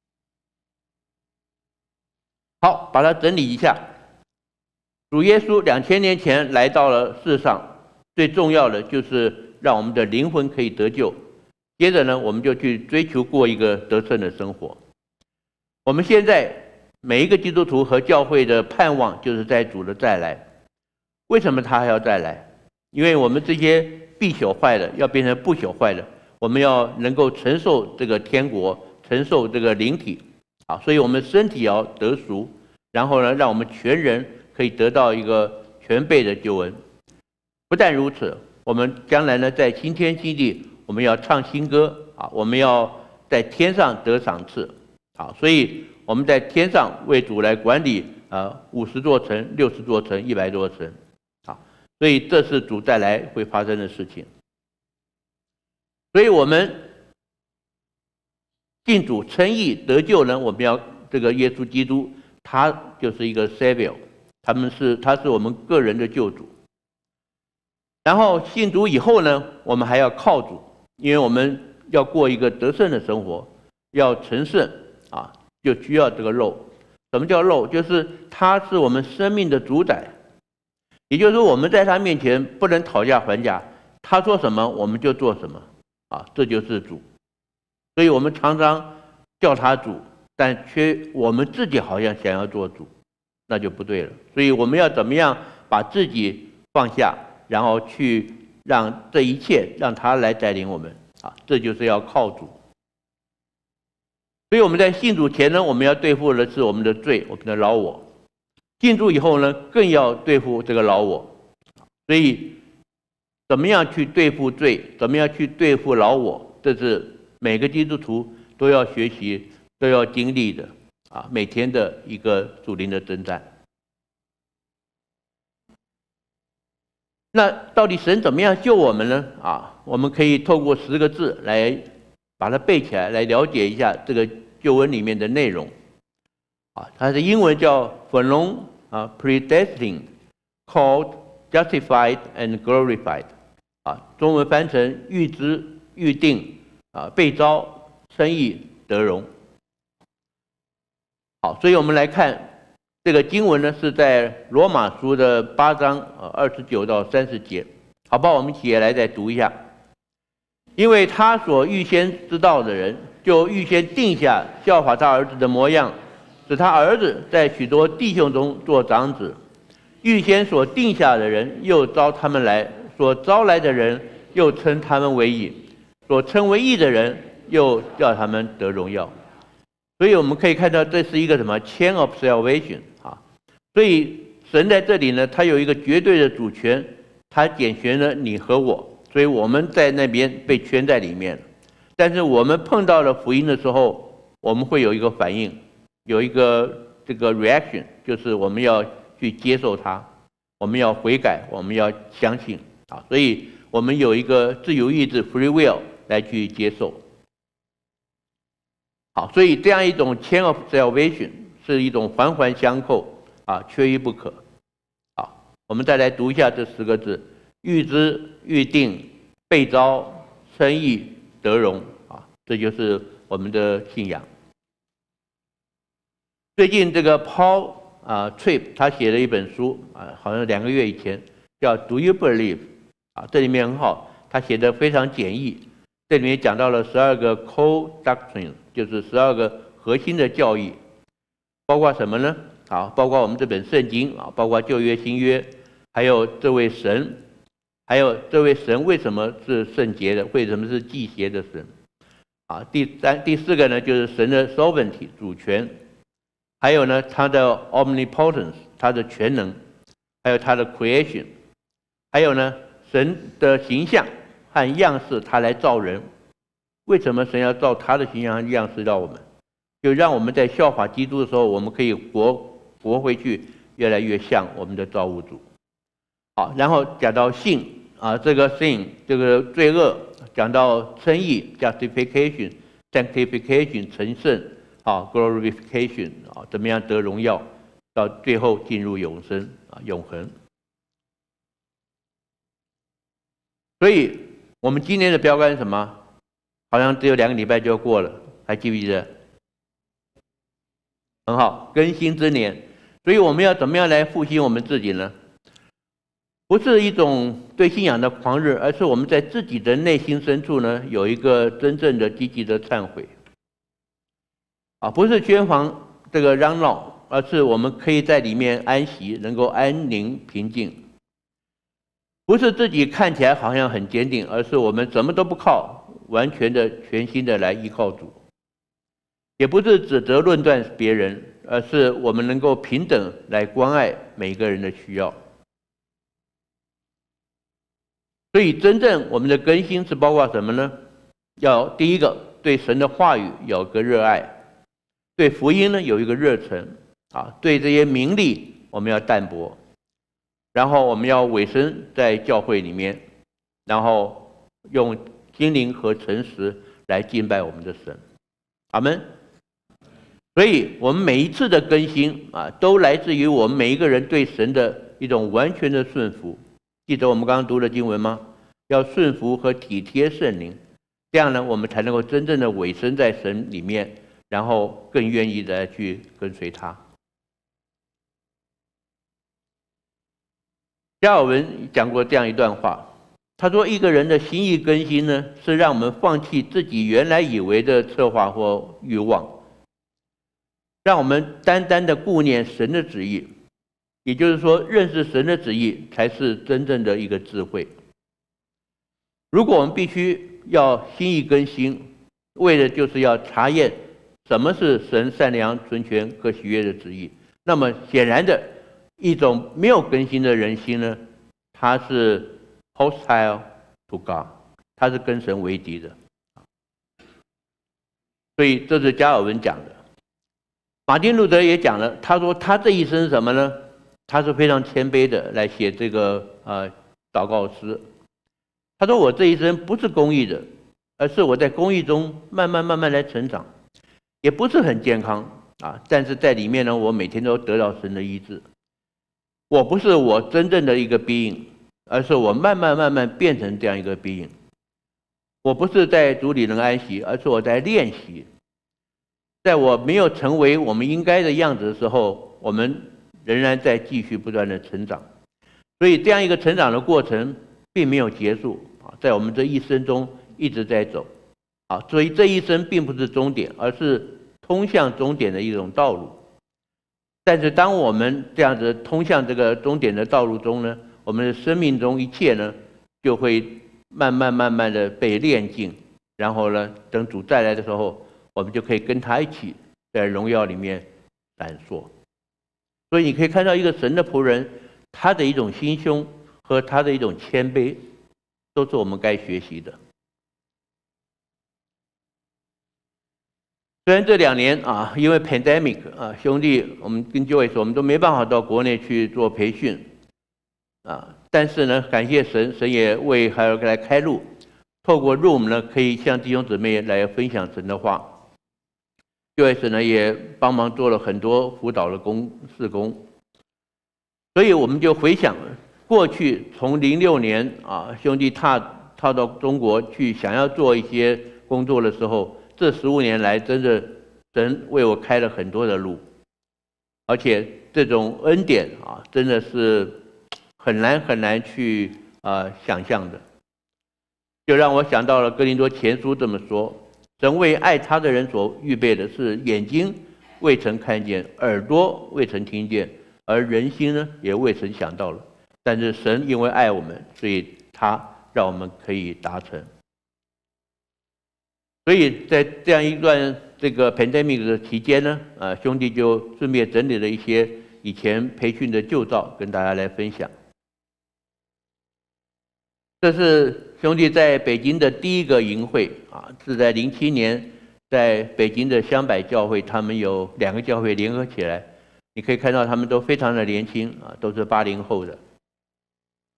好，把它整理一下。主耶稣两千年前来到了世上，最重要的就是让我们的灵魂可以得救。接着呢，我们就去追求过一个得胜的生活。我们现在每一个基督徒和教会的盼望，就是在主的再来。为什么他还要再来？因为我们这些必朽坏的要变成不朽坏的，我们要能够承受这个天国，承受这个灵体啊，所以我们身体要得赎，然后呢，让我们全人可以得到一个全备的救恩。不但如此，我们将来呢，在新天新地，我们要唱新歌啊，我们要在天上得赏赐啊，所以我们在天上为主来管理啊，五十座城、六十座城、一百座城啊，所以这是主再来会发生的事情。所以我们信主称义得救呢，我们要这个耶稣基督，他就是一个 Savior， 他们是他是我们个人的救主。然后信主以后呢，我们还要靠主，因为我们要过一个得胜的生活，要成圣啊，就需要这个肉。什么叫肉？就是他是我们生命的主宰，也就是说我们在他面前不能讨价还价，他说什么我们就做什么啊，这就是主。所以我们常常叫他主，但却我们自己好像想要做主，那就不对了。所以我们要怎么样把自己放下，然后去让这一切让他来带领我们啊，这就是要靠主。所以我们在信主前呢，我们要对付的是我们的罪，我们的老我；信主以后呢，更要对付这个老我。所以，怎么样去对付罪，怎么样去对付老我，这是每个基督徒都要学习、都要经历的啊，每天的一个属灵的征战。那到底神怎么样救我们呢？啊，我们可以透过十个字来把它背起来，来了解一下这个救恩里面的内容。啊，它的英文叫 foreknown 啊 predestined called justified and glorified 啊，中文翻成预知预定啊被召称义得荣。好，所以我们来看这个经文呢，是在罗马书的八章啊二十九到三十节。好吧，我们一起来再读一下。因为他所预先知道的人，就预先定下效法他儿子的模样，使他儿子在许多弟兄中做长子。预先所定下的人，又招他们来；所招来的人，又称他们为义；所称为义的人，又叫他们得荣耀。所以我们可以看到，这是一个什么 chain of salvation 啊？所以神在这里呢，他有一个绝对的主权，他拣选了你和我。所以我们在那边被圈在里面，但是我们碰到了福音的时候，我们会有一个反应，有一个这个 reaction， 就是我们要去接受它，我们要悔改，我们要相信啊，所以我们有一个自由意志 free will 来去接受。好，所以这样一种 chain of salvation 是一种环环相扣啊，缺一不可。好，我们再来读一下这十个字。预知、预定、被召、称义、得荣啊，这就是我们的信仰。最近这个 Paul 啊 Tripp 他写了一本书啊，好像两个月以前，叫 Do You Believe 啊，这里面很好，他写的非常简易。这里面讲到了十二个 core doctrine， 就是十二个核心的教义，包括什么呢？啊，包括我们这本圣经啊，包括旧约、新约，还有这位神。还有这位神为什么是圣洁的？为什么是祭邪的神？啊，第三、第四个呢，就是神的 sovereignty 主权，还有呢，他的 omnipotence 他的全能，还有他的 creation， 还有呢，神的形象和样式，他来造人。为什么神要造他的形象和样式让我们？就让我们在效法基督的时候，我们可以活活回去，越来越像我们的造物主。 好，然后讲到性啊，这个 sin 这个罪恶，讲到称义 justification、sanctification 成圣，啊 glorification 啊，怎么样得荣耀，到最后进入永生啊永恒。所以我们今年的标杆是什么？好像只有两个礼拜就过了，还记不记得？很好，更新之年。所以我们要怎么样来复兴我们自己呢？不是一种对信仰的狂热，而是我们在自己的内心深处呢，有一个真正的积极的忏悔。啊，不是宣扬这个嚷闹，而是我们可以在里面安息，能够安宁平静。不是自己看起来好像很坚定，而是我们什么都不靠，完全的、全心的来依靠主。也不是指责论断别人，而是我们能够平等来关爱每个人的需要。所以，真正我们的更新是包括什么呢？要第一个，对神的话语有个热爱，对福音呢有一个热忱啊，对这些名利我们要淡薄，然后我们要委身在教会里面，然后用心灵和诚实来敬拜我们的神。阿们。所以我们每一次的更新啊，都来自于我们每一个人对神的一种完全的顺服。记得我们刚刚读的经文吗？要顺服和体贴圣灵，这样呢，我们才能够真正的委身在神里面，然后更愿意的去跟随他。加尔文讲过这样一段话，他说：“一个人的心意更新呢，是让我们放弃自己原来以为的策划或欲望。”让我们单单的顾念神的旨意，也就是说，认识神的旨意才是真正的一个智慧。如果我们必须要心意更新，为的就是要查验什么是神善良、纯全和喜悦的旨意，那么显然的，一种没有更新的人心呢，它是 hostile to God， 它是跟神为敌的。所以这是加尔文讲的。马丁路德也讲了，他说他这一生是什么呢？他是非常谦卑的来写这个呃祷告诗。他说我这一生不是公义的，而是我在公义中慢慢慢慢来成长，也不是很健康啊，但是在里面呢，我每天都得到神的医治。我不是我真正的一个 being， 而是我慢慢慢慢变成这样一个 being。我不是在主里能安息，而是我在练习。在我没有成为我们应该的样子的时候，我们仍然在继续不断的成长。所以这样一个成长的过程并没有结束啊，在我们这一生中一直在走啊。所以这一生并不是终点，而是通向终点的一种道路。但是当我们这样子通向这个终点的道路中呢，我们的生命中一切呢就会慢慢慢慢的被炼净，然后呢，等主再来的时候，我们就可以跟他一起在荣耀里面闪烁。所以你可以看到一个神的仆人，他的一种心胸和他的一种谦卑，都是我们该学习的。虽然这两年啊，因为 pandemic 啊，兄弟，我们跟 Joyce 我们都没办法到国内去做培训啊，但是呢，感谢神，神也为孩儿来开路，透过 Room 呢，可以向弟兄姊妹来分享神的话。Joyce 呢也帮忙做了很多辅导的工事工，所以我们就回想过去从零六年啊，兄弟踏踏到中国去，想要做一些工作的时候，这十五年来，真的神为我开了很多的路，而且这种恩典啊，真的是很难很难去啊、呃、想象的，就让我想到了哥林多前书这么说。神为爱他的人所预备的是眼睛未曾看见，耳朵未曾听见，而人心呢也未曾想到了。但是神因为爱我们，所以他让我们可以达成。所以在这样一段这个 pandemic 的期间呢，啊，兄弟就顺便整理了一些以前培训的旧照，跟大家来分享。这是兄弟在北京的第一个营会啊，是在零七年，在北京的香柏教会，他们有两个教会联合起来，你可以看到他们都非常的年轻啊，都是八零后的。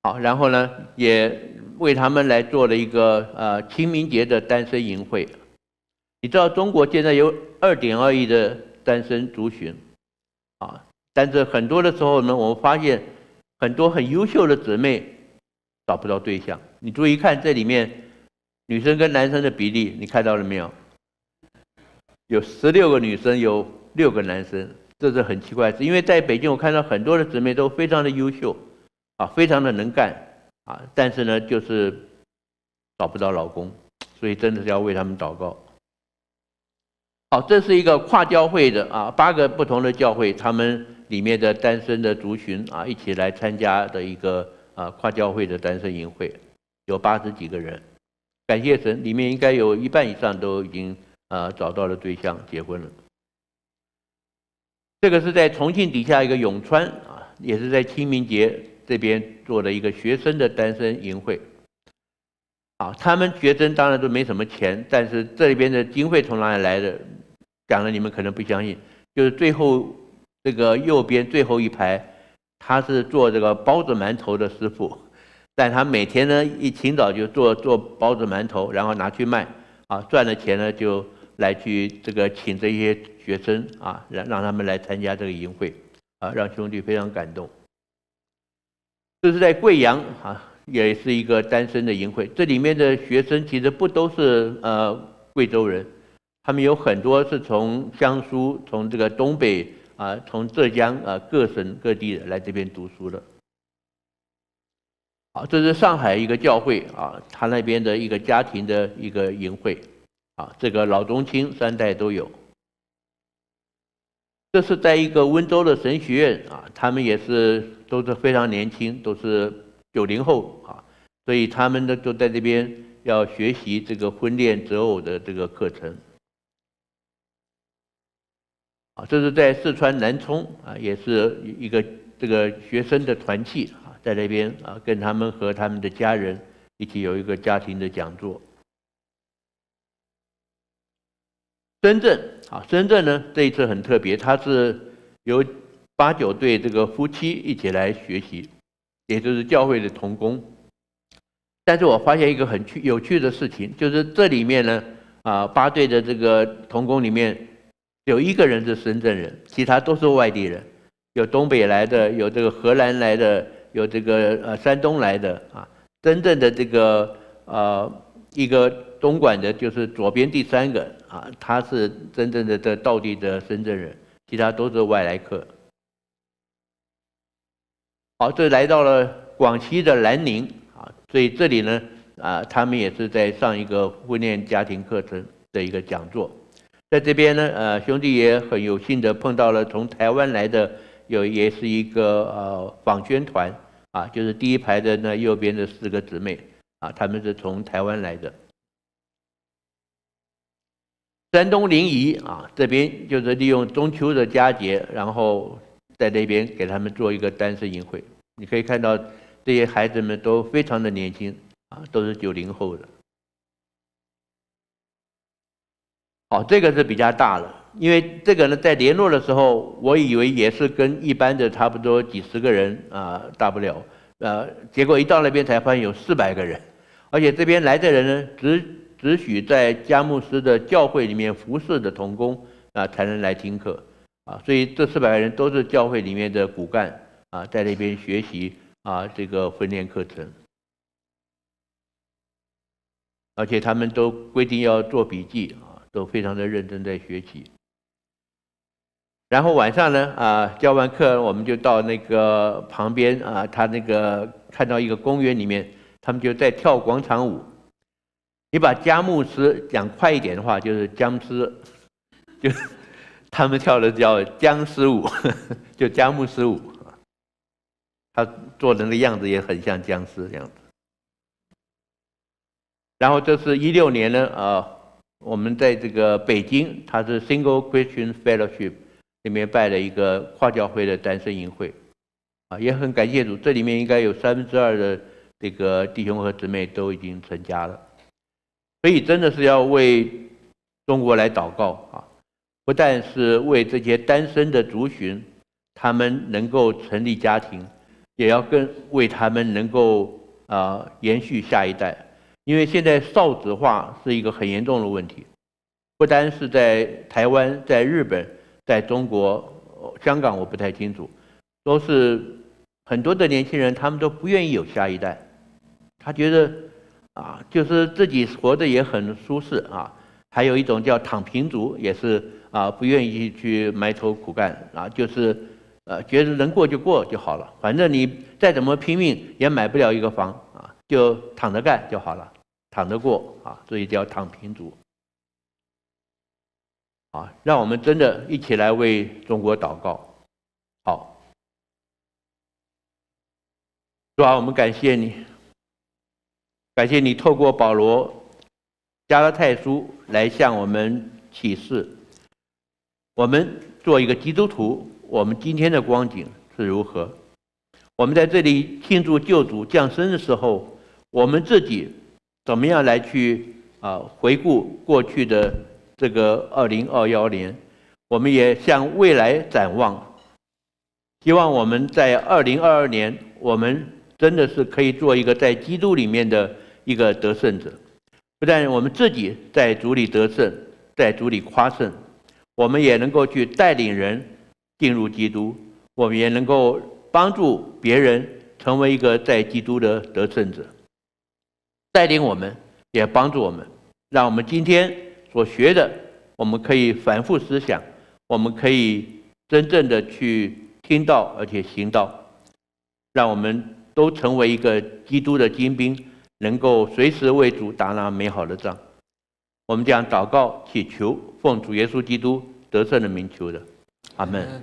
好，然后呢，也为他们来做了一个呃清明节的单身营会。你知道中国现在有二点二亿的单身族群，啊，但是很多的时候呢，我们发现很多很优秀的姊妹找不到对象。你注意看这里面女生跟男生的比例，你看到了没有？有十六个女生，有六个男生，这是很奇怪的事。因为在北京，我看到很多的姊妹都非常的优秀，啊，非常的能干，啊，但是呢，就是找不到老公，所以真的是要为他们祷告。好，这是一个跨教会的啊，八个不同的教会，他们里面的单身的族群啊，一起来参加的一个啊跨教会的单身营会，有八十几个人。感谢神，里面应该有一半以上都已经呃找到了对象，结婚了。这个是在重庆底下一个永川啊，也是在清明节这边做的一个学生的单身营会。啊，他们学生当然都没什么钱，但是这里边的经费从哪里来的？讲了你们可能不相信，就是最后这个右边最后一排，他是做这个包子馒头的师傅，但他每天呢一清早就做做包子馒头，然后拿去卖，啊，赚了钱呢就来去这个请这些学生啊，让让他们来参加这个营会，啊，让兄弟非常感动。这是在贵阳啊，也是一个单身的营会，这里面的学生其实不都是呃贵州人。他们有很多是从江苏、从这个东北啊、从浙江啊各省各地来这边读书的。好，这是上海一个教会啊，他那边的一个家庭的一个营会啊，这个老中青三代都有。这是在一个温州的神学院啊，他们也是都是非常年轻，都是九零后啊，所以他们呢都在这边要学习这个婚恋择偶的这个课程。啊，这是在四川南充啊，也是一个这个学生的团契啊，在那边啊，跟他们和他们的家人一起有一个家庭的讲座。深圳啊，深圳呢这一次很特别，它是由八九对这个夫妻一起来学习，也就是教会的同工。但是我发现一个很趣有趣的事情，就是这里面呢啊八对的这个同工里面。有一个人是深圳人，其他都是外地人，有东北来的，有这个荷兰来的，有这个呃山东来的啊。真正的这个呃一个东莞的，就是左边第三个啊，他是真正的这道地的深圳人，其他都是外来客。好，这来到了广西的南宁啊，所以这里呢啊，他们也是在上一个婚恋家庭课程的一个讲座。在这边呢，呃，兄弟也很有幸的碰到了从台湾来的，有也是一个呃访宣团啊，就是第一排的那右边的四个姊妹啊，他们是从台湾来的。山东临沂啊，这边就是利用中秋的佳节，然后在那边给他们做一个单身营会。你可以看到这些孩子们都非常的年轻啊，都是九零后的。好，这个是比较大了，因为这个呢，在联络的时候，我以为也是跟一般的差不多几十个人啊、呃，大不了，呃，结果一到那边才发现有四百个人，而且这边来的人呢，只只许在佳木斯的教会里面服侍的同工啊、呃、才能来听课啊，所以这四百个人都是教会里面的骨干啊，在那边学习啊这个婚恋课程，而且他们都规定要做笔记啊。都非常的认真在学习，然后晚上呢，啊，教完课我们就到那个旁边啊，他那个看到一个公园里面，他们就在跳广场舞。你把佳木斯讲快一点的话，就是僵尸，就他们跳的叫僵尸舞，就佳木斯舞。他做的那个样子也很像僵尸这样子。然后这是一六年呢，啊。我们在这个北京，它是 Single Christian Fellowship 里面办了一个跨教会的单身营会，啊，也很感谢主，这里面应该有三分之二的这个弟兄和姊妹都已经成家了，所以真的是要为中国来祷告啊，不但是为这些单身的族群，他们能够成立家庭， 也要跟为他们能够啊、呃、延续下一代，因为现在少子化是一个很严重的问题，不单是在台湾、在日本、在中国、香港，我不太清楚，都是很多的年轻人他们都不愿意有下一代，他觉得啊，就是自己活得也很舒适啊。还有一种叫躺平族，也是啊，不愿意去埋头苦干啊，就是呃，觉得能过就过就好了，反正你再怎么拼命也买不了一个房啊，就躺着干就好了，躺着过啊，所以叫躺平族。啊，让我们真的一起来为中国祷告。好，主啊，我们感谢你，感谢你透过保罗加拉太书来向我们启示，我们做一个基督徒，我们今天的光景是如何？我们在这里庆祝救主降生的时候，我们自己怎么样来去啊回顾过去的这个二零二一年？我们也向未来展望，希望我们在二零二二年，我们真的是可以做一个在基督里面的一个得胜者。不但我们自己在主里得胜，在主里夸胜，我们也能够去带领人进入基督，我们也能够帮助别人成为一个在基督的得胜者，带领我们，也帮助我们，让我们今天所学的，我们可以反复思想，我们可以真正的去听到而且行道，让我们都成为一个基督的精兵，能够随时为主打那美好的仗。我们将祷告祈求，奉主耶稣基督得胜的名求的，阿们。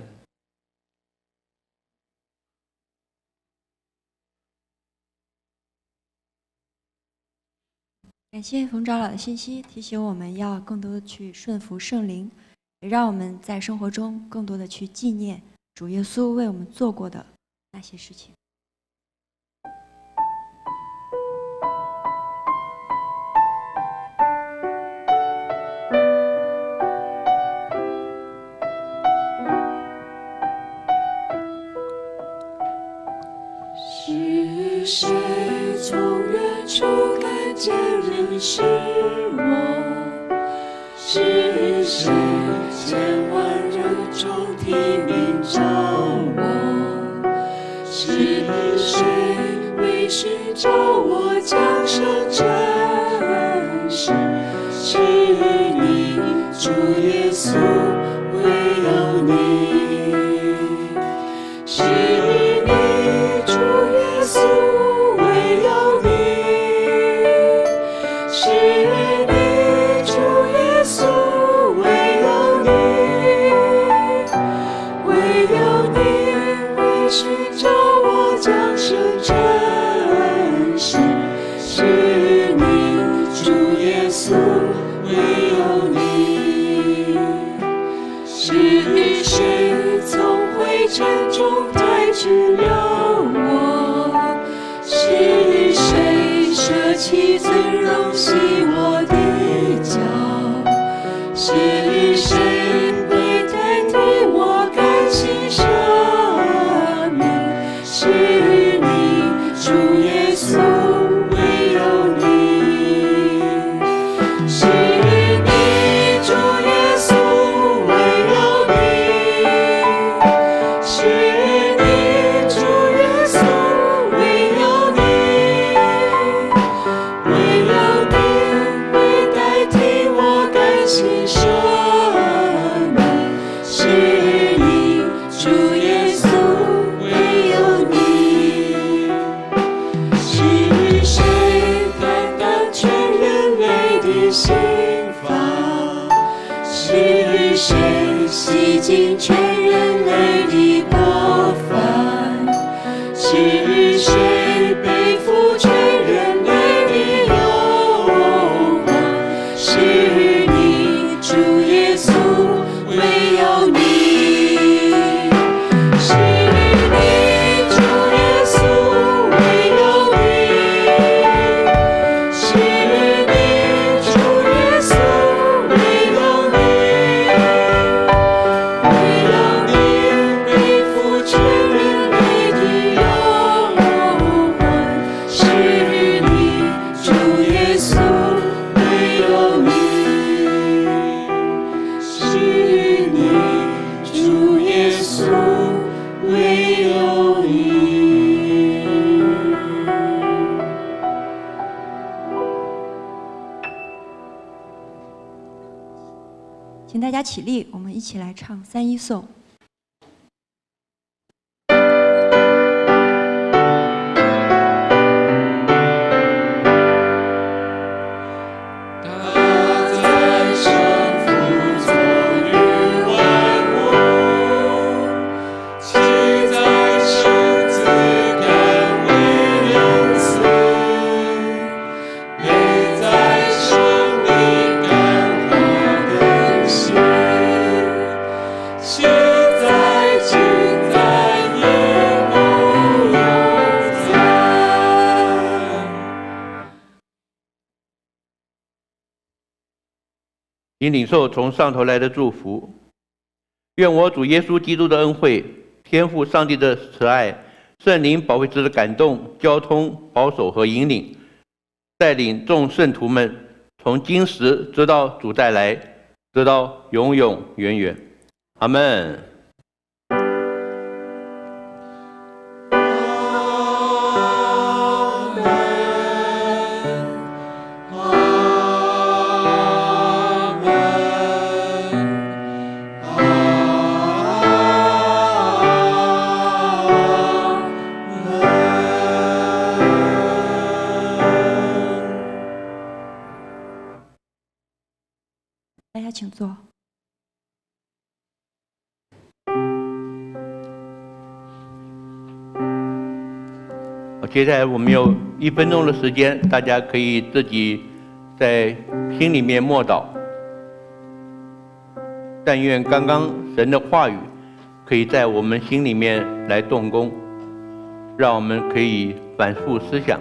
感谢冯长老的信息，提醒我们要更多的去顺服圣灵，也让我们在生活中更多的去纪念主耶稣为我们做过的那些事情。 是谁从远处看见认识我？是谁千万人中提名找我？是谁为寻找我降生真实？是你，主耶稣，唯有你。是沉重抬起了我，是谁舍弃尊荣洗我的脚？是谁为代替我甘心舍命？是你，主耶稣，唯有你。是你，主耶稣，唯有你。是你，主耶稣，唯有你，唯有你为代替我甘心舍命。是你，主耶稣，唯有你。是谁担当全人类的刑罚？是谁洗净全人类的过犯？是谁背负全人类的忧患？是你，主耶稣，唯有你。是你，主耶稣，唯有你。是你，主耶稣，唯有你。唯有你背负全人类的忧请大家起立，我们一起来唱三一颂。 请领受从上头来的祝福。愿我主耶稣基督的恩惠、天父上帝的慈爱、圣灵保惠师的感动、交通、保守和引领，带领众圣徒们从今时直到主再来，直到永永远远。阿们。 大家请坐。 好，接下来我们有一分钟的时间，大家可以自己在心里面默祷。但愿刚刚神的话语可以在我们心里面来动工，让我们可以反复思想。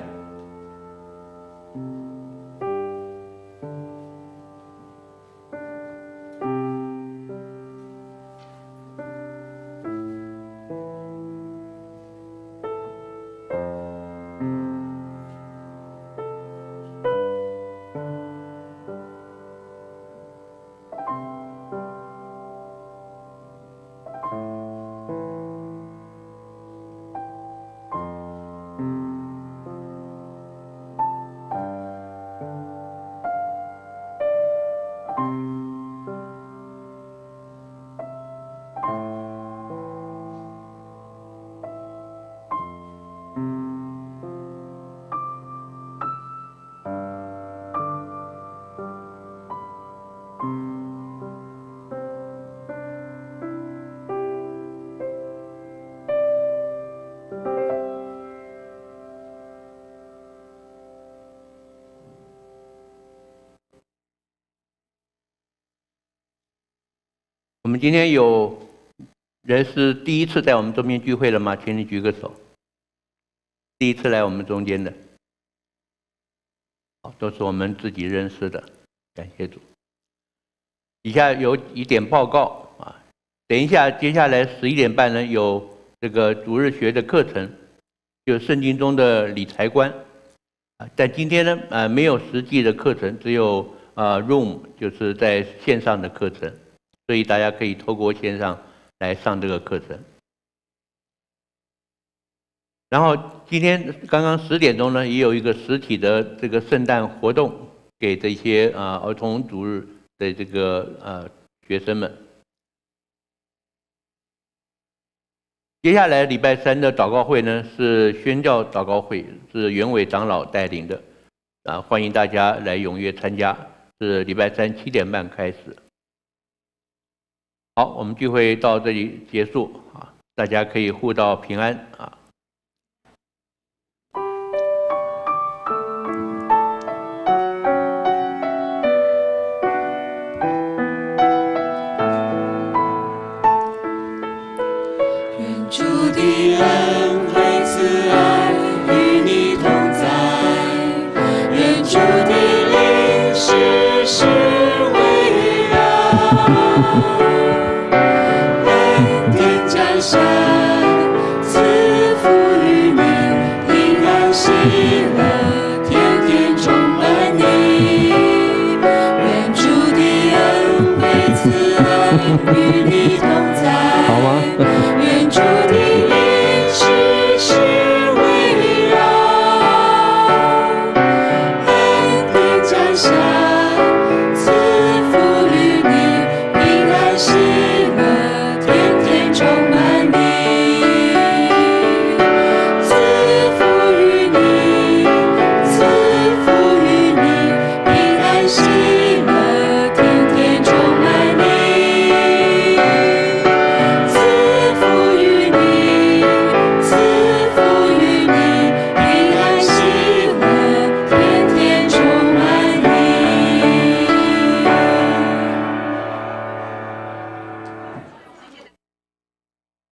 我们今天有人是第一次在我们中间聚会了吗？请你举个手。第一次来我们中间的，好，都是我们自己认识的，感谢主。以下有一点报告啊，等一下，接下来十一点半呢有这个主日学的课程，就是圣经中的理财观啊。但今天呢，呃，没有实际的课程，只有呃 Room， 就是在线上的课程。 所以大家可以透过线上来上这个课程。然后今天刚刚十点钟呢，也有一个实体的这个圣诞活动，给这些啊、呃、儿童主日的这个呃学生们。接下来礼拜三的祷告会呢，是宣教祷告会，是袁伟长老带领的，啊，欢迎大家来踊跃参加，是礼拜三七点半开始。 好，我们聚会到这里结束啊！大家可以互道平安啊！ 愿主的恩惠慈爱与你同在，愿主的灵时时围绕。 神赐福于你，平安喜乐，天天充满你。愿主的恩惠慈爱与你同